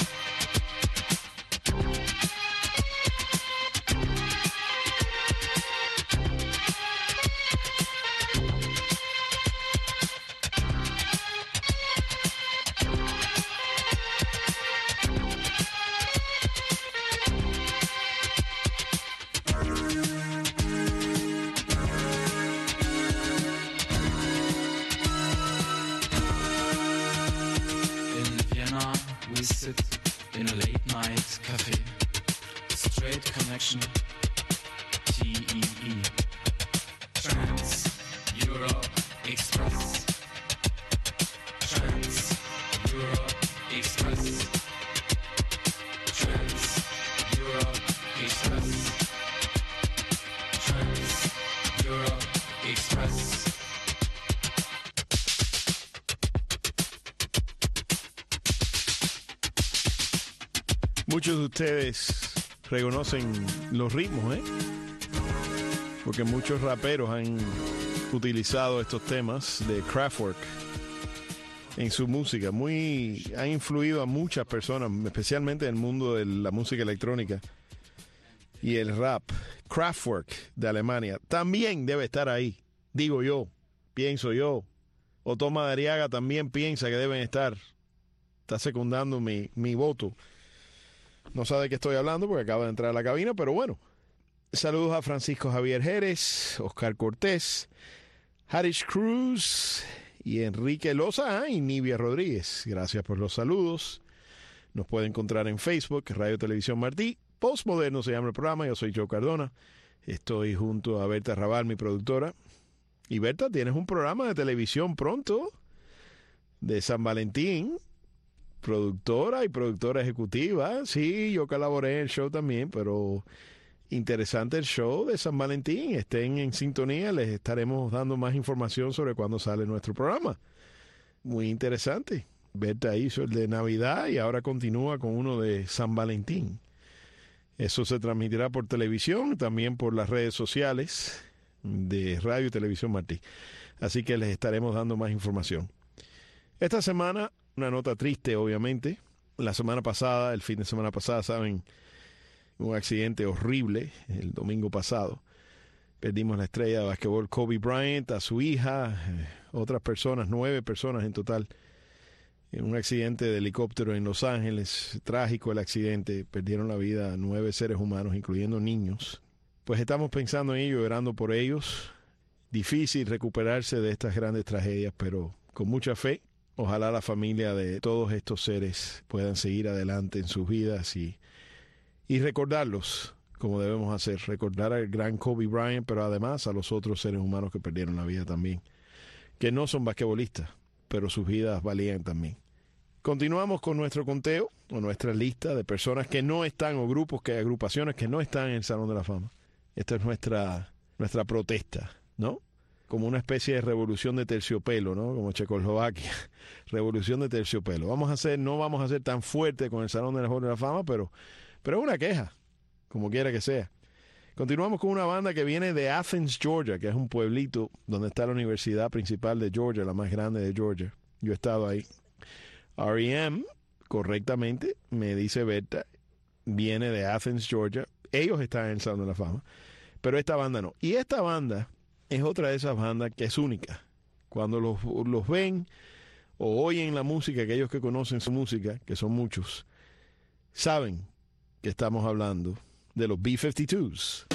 Muchos de ustedes reconocen los ritmos, ¿eh? Porque muchos raperos han utilizado estos temas de Kraftwerk en su música. Muy, han influido a muchas personas, especialmente en el mundo de la música electrónica y el rap. Kraftwerk de Alemania también debe estar ahí, digo yo, pienso yo. O Toma de Ariaga también piensa que deben estar. Está secundando mi, mi voto. No sabe de qué estoy hablando porque acaba de entrar a la cabina, pero bueno. Saludos a Francisco Javier Jerez, Oscar Cortés, Harish Cruz y Enrique Loza ah, y Nivia Rodríguez. Gracias por los saludos. Nos puede encontrar en Facebook, Radio Televisión Martí. Postmoderno se llama el programa. Yo soy Joe Cardona. Estoy junto a Berta Raval, mi productora. Y Berta, tienes un programa de televisión pronto de San Valentín. Productora y productora ejecutiva. Sí, yo colaboré en el show también, pero interesante el show de San Valentín. Estén en sintonía, les estaremos dando más información sobre cuándo sale nuestro programa. Muy interesante. Berta hizo el de Navidad y ahora continúa con uno de San Valentín. Eso se transmitirá por televisión, también por las redes sociales de Radio y Televisión Martí. Así que les estaremos dando más información. Esta semana, una nota triste, obviamente. La semana pasada, el fin de semana pasada, saben, un accidente horrible el domingo pasado. Perdimos la estrella de basquetbol Kobe Bryant, a su hija, eh, otras personas, nueve personas en total, en un accidente de helicóptero en Los Ángeles. Trágico el accidente, perdieron la vida nueve seres humanos, incluyendo niños. Pues estamos pensando en ellos, orando por ellos. Difícil recuperarse de estas grandes tragedias, pero con mucha fe. Ojalá la familia de todos estos seres puedan seguir adelante en sus vidas y, y recordarlos como debemos hacer. Recordar al gran Kobe Bryant, pero además a los otros seres humanos que perdieron la vida también, que no son basquetbolistas, pero sus vidas valían también. Continuamos con nuestro conteo o nuestra lista de personas que no están, o grupos, que agrupaciones que no están en el Salón de la Fama. Esta es nuestra, nuestra protesta, ¿no? Como una especie de revolución de terciopelo, ¿no? Como Checoslovaquia, revolución de terciopelo. Vamos a hacer, no vamos a ser tan fuerte con el Salón de la Fama, pero, pero es una queja, como quiera que sea. Continuamos con una banda que viene de Athens, Georgia, que es un pueblito donde está la universidad principal de Georgia, la más grande de Georgia. Yo he estado ahí. R E M, correctamente, me dice Berta, viene de Athens, Georgia. Ellos están en el Salón de la Fama, pero esta banda no. Y esta banda es otra de esas bandas que es única. Cuando los, los ven o oyen la música, aquellos que conocen su música, que son muchos, saben que estamos hablando de los B cincuenta y dos.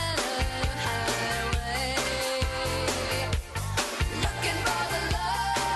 Looking for the love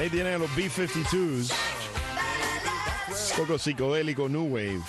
Ahí tienen a los B cincuenta y dos. Un poco psicodélico, New Wave.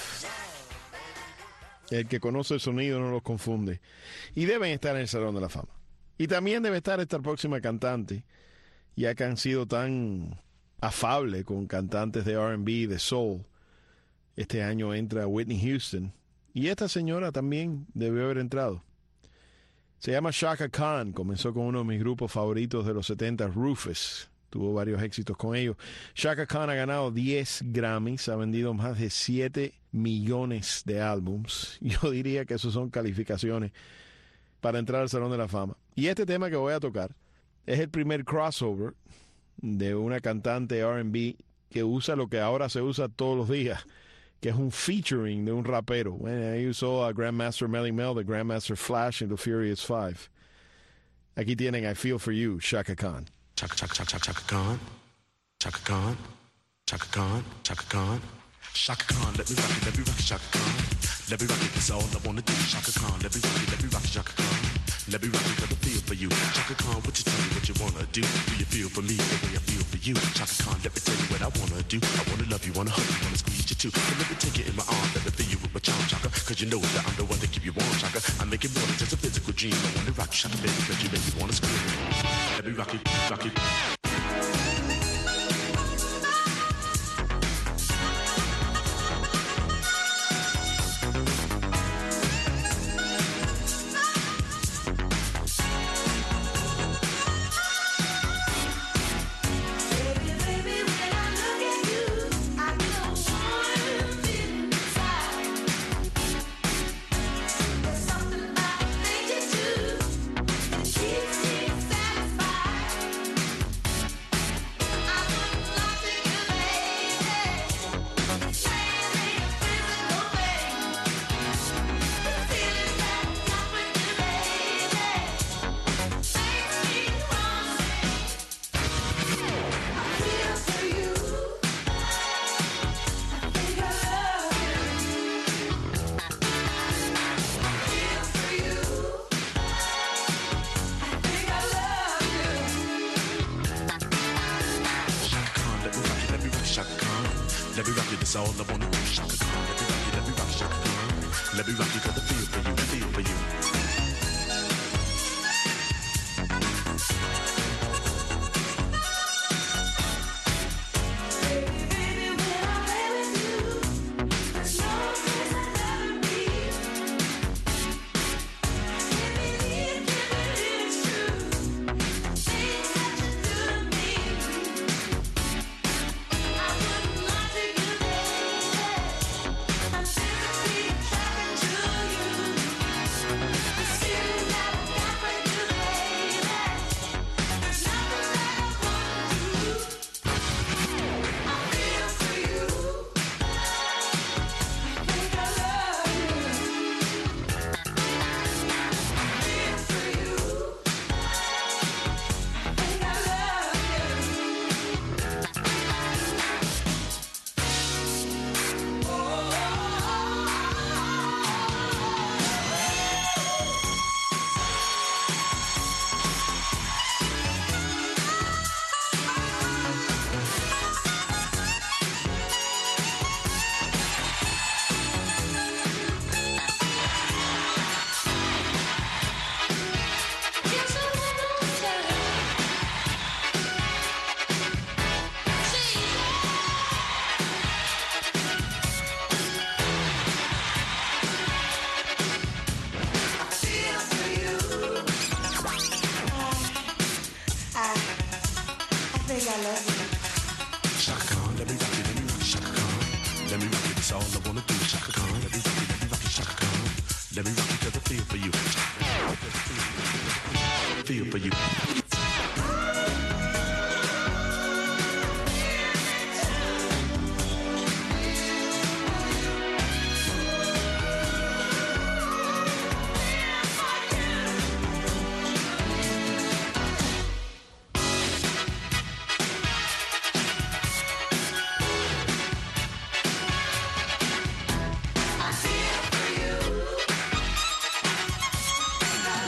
El que conoce el sonido no los confunde. Y deben estar en el Salón de la Fama. Y también debe estar esta próxima cantante, ya que han sido tan afables con cantantes de R and B, de soul. Este año entra Whitney Houston. Y esta señora también debió haber entrado. Se llama Chaka Khan. Comenzó con uno de mis grupos favoritos de los setenta, Rufus. Tuvo varios éxitos con ellos. Chaka Khan ha ganado diez Grammys, ha vendido más de siete millones de álbums. Yo diría que eso son calificaciones para entrar al Salón de la Fama. Y este tema que voy a tocar es el primer crossover de una cantante R and B que usa lo que ahora se usa todos los días, que es un featuring de un rapero. Bueno, ahí usó a Grandmaster Melly Mel, de Grandmaster Flash en The Furious Five. Aquí tienen I Feel For You, Chaka Khan. Chaka, Chaka, Chaka, Chaka Khan. Chaka Khan. Chaka Khan. Chaka Khan. Chaka Khan, let me rock it, let me rock it, Chaka Khan. Let me rock it, that's all I wanna do. Chaka Khan, let me rock it, let me rock it, Chaka Khan. Let me rock it, cause I feel for you. Chaka Khan, what you tell me what you wanna do? Do you feel for me the way I feel for you? Chaka Khan, let me tell you what I wanna do. I wanna love you, wanna hug you, wanna squeeze you too. And let me take it in my arms, let me feel you with my charm, Chaka. Cause you know that I'm the one that keep you warm, Chaka. I make it more than just a physical dream. I wanna rock you, Chaka, baby, cause you make me wanna scream. Let me rock it, rock it. Let me rock you, that's all I wanna do. Chaka Khan, let me rock you, let me rock you, Chaka Khan. Let me rock you, cause I feel for you, I feel for you.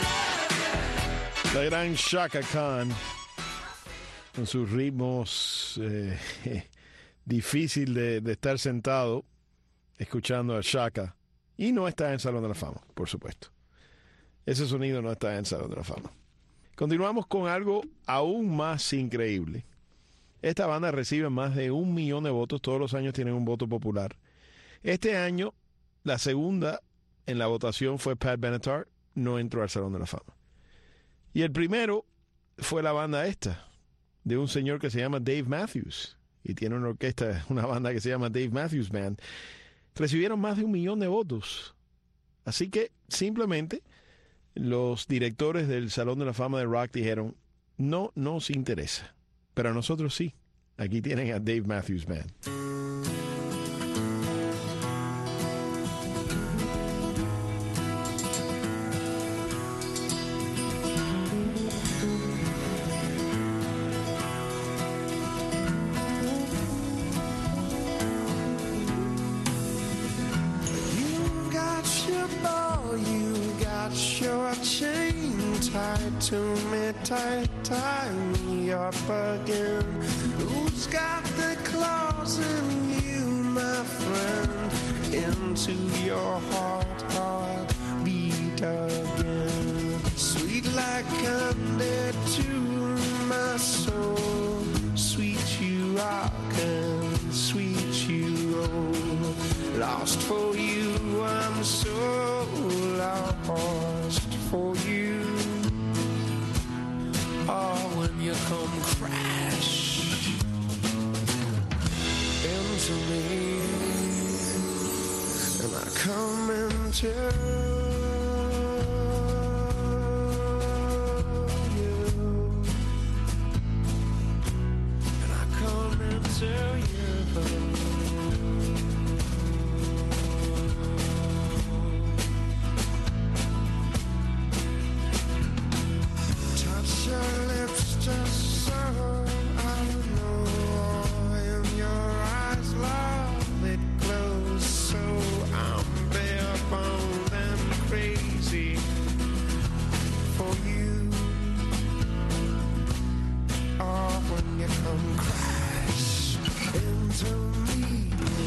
La gran Chaka Khan, con sus ritmos es eh, difícil de, de estar sentado escuchando a Shaka. Y no está en el Salón de la Fama, por supuesto. Ese sonido no está en el Salón de la Fama. Continuamos con algo aún más increíble. Esta banda recibe más de un millón de votos. Todos los años tienen un voto popular. Este año, la segunda en la votación fue Pat Benatar. No entró al Salón de la Fama. Y el primero fue la banda esta, de un señor que se llama Dave Matthews. Y tiene una orquesta, una banda que se llama Dave Matthews Band. Recibieron más de un millón de votos. Así que simplemente los directores del Salón de la Fama de Rock dijeron, no nos interesa. Pero a nosotros sí. Aquí tienen a Dave Matthews Band. Tied to me, tight, tie me up again. Who's got the claws in you, my friend? Into your heart, heart beat again. Sweet like candy to my soul. Sweet you rock and sweet you roll. Lost for you, I'm so lost for you. Oh, when you come crash into me, and I come into you, and I come into you. Your lips just so I know in your eyes, love, it glows so I'm bare boned and crazy for you. Oh, when you come crash into me,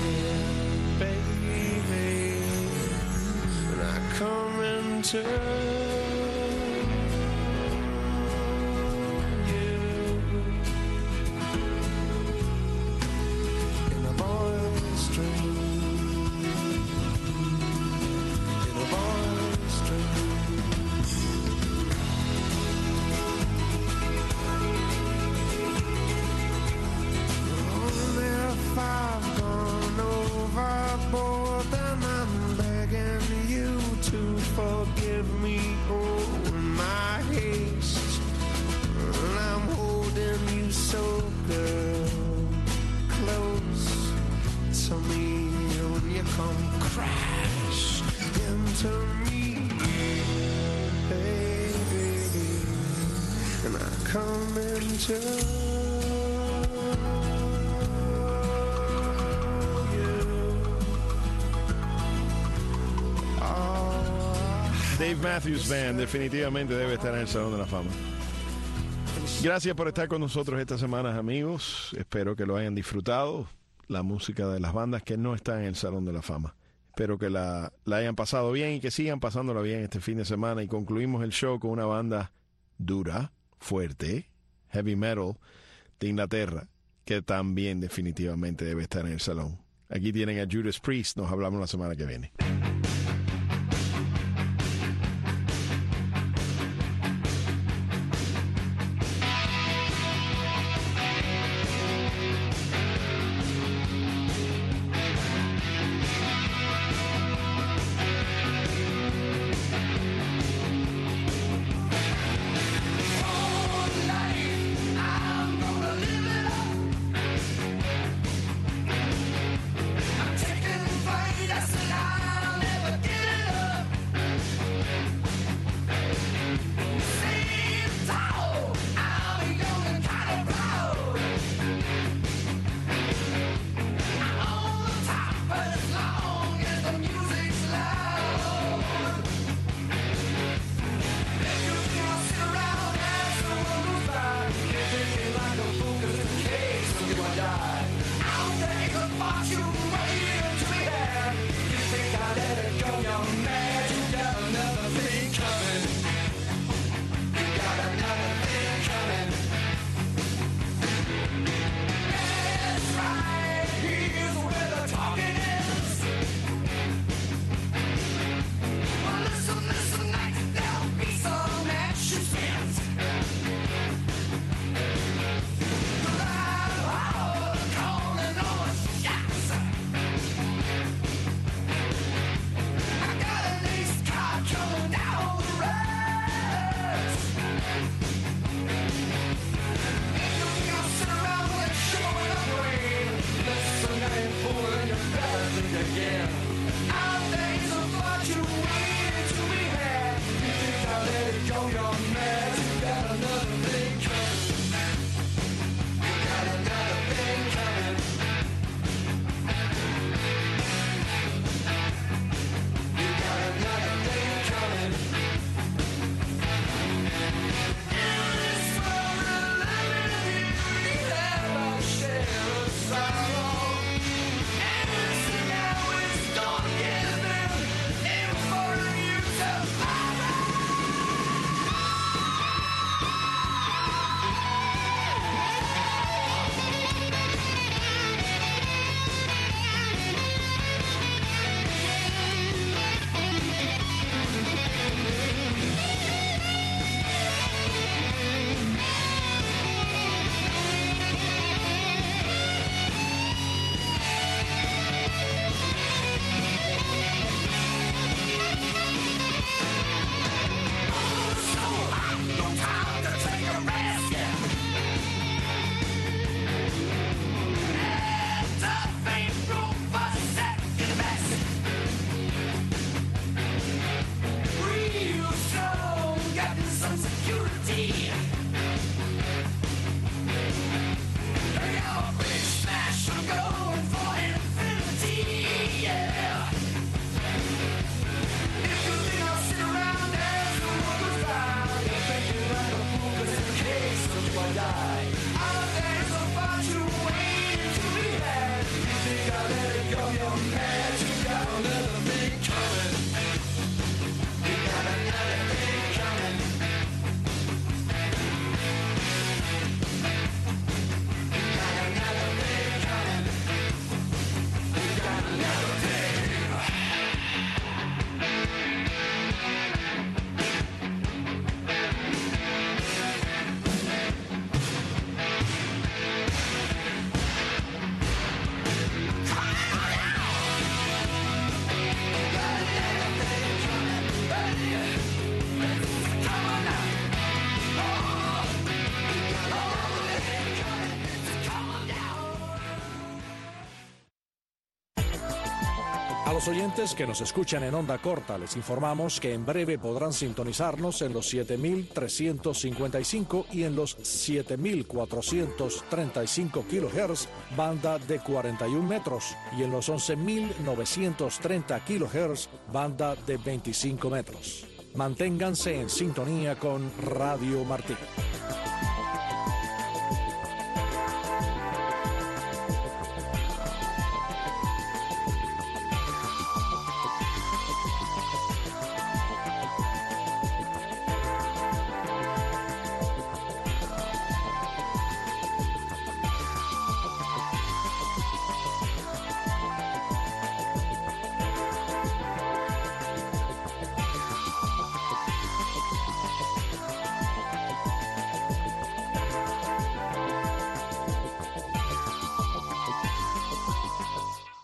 baby, and I come into Dave Matthews Band definitivamente debe estar en el Salón de la Fama. Gracias por estar con nosotros estas semanas, amigos. Espero que lo hayan disfrutado. La música de las bandas que no están en el Salón de la Fama. Espero que la, la hayan pasado bien y que sigan pasándola bien este fin de semana. Y concluimos el show con una banda dura, fuerte, heavy metal de Inglaterra, que también definitivamente debe estar en el salón. Aquí tienen a Judas Priest. Nos hablamos la semana que viene. Taking flight, I said I'll never A los oyentes que nos escuchan en onda corta, les informamos que en breve podrán sintonizarnos en los siete mil trescientos cincuenta y cinco y en los siete mil cuatrocientos treinta y cinco kilohertz, banda de cuarenta y un metros, y en los once mil novecientos treinta kilohertz, banda de veinticinco metros. Manténganse en sintonía con Radio Martí.